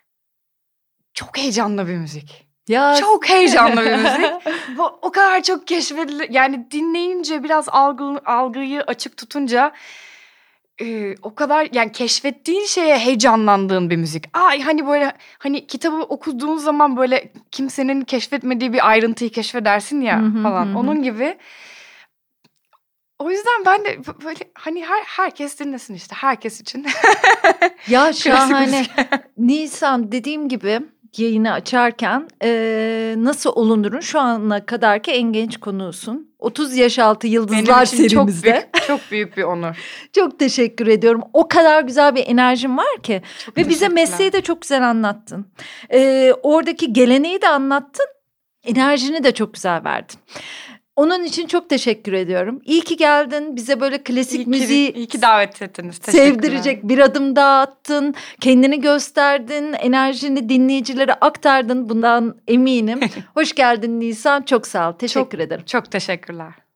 çok heyecanlı bir müzik. Ya Çok heyecanlı bir müzik. Bu o kadar çok keşfedilir. Yani dinleyince, biraz algı, algıyı açık tutunca e, o kadar, yani keşfettiğin şeye heyecanlandığın bir müzik. Ay hani böyle, hani kitabı okuduğun zaman böyle kimsenin keşfetmediği bir ayrıntıyı keşfedersin ya Hı hı, falan. hı hı. Onun gibi. O yüzden ben de böyle hani her herkes dinlesin işte, herkes için. Ya Klasik şahane. müzik. Nisan, dediğim gibi yayını açarken e, Nasıl Olunur'un şu ana kadarki en genç konuğusun. otuz yaş altı yıldızlar Benim için çok serimizde. büyük, çok büyük bir onur. Çok teşekkür ediyorum. O kadar güzel bir enerjin var ki. Çok Ve bize teşekkürler. mesleği de çok güzel anlattın. Ee, oradaki geleneği de anlattın. Enerjini de çok güzel verdin. Onun için çok teşekkür ediyorum. İyi ki geldin. Bize böyle klasik İyi ki, müziği iyi ki davet ettiniz. Teşekkürler. sevdirecek bir adım daha attın. Kendini gösterdin. Enerjini dinleyicilere aktardın. Bundan eminim. Hoş geldin Nisan. Çok sağ ol. Teşekkür Çok- ederim. Çok teşekkürler.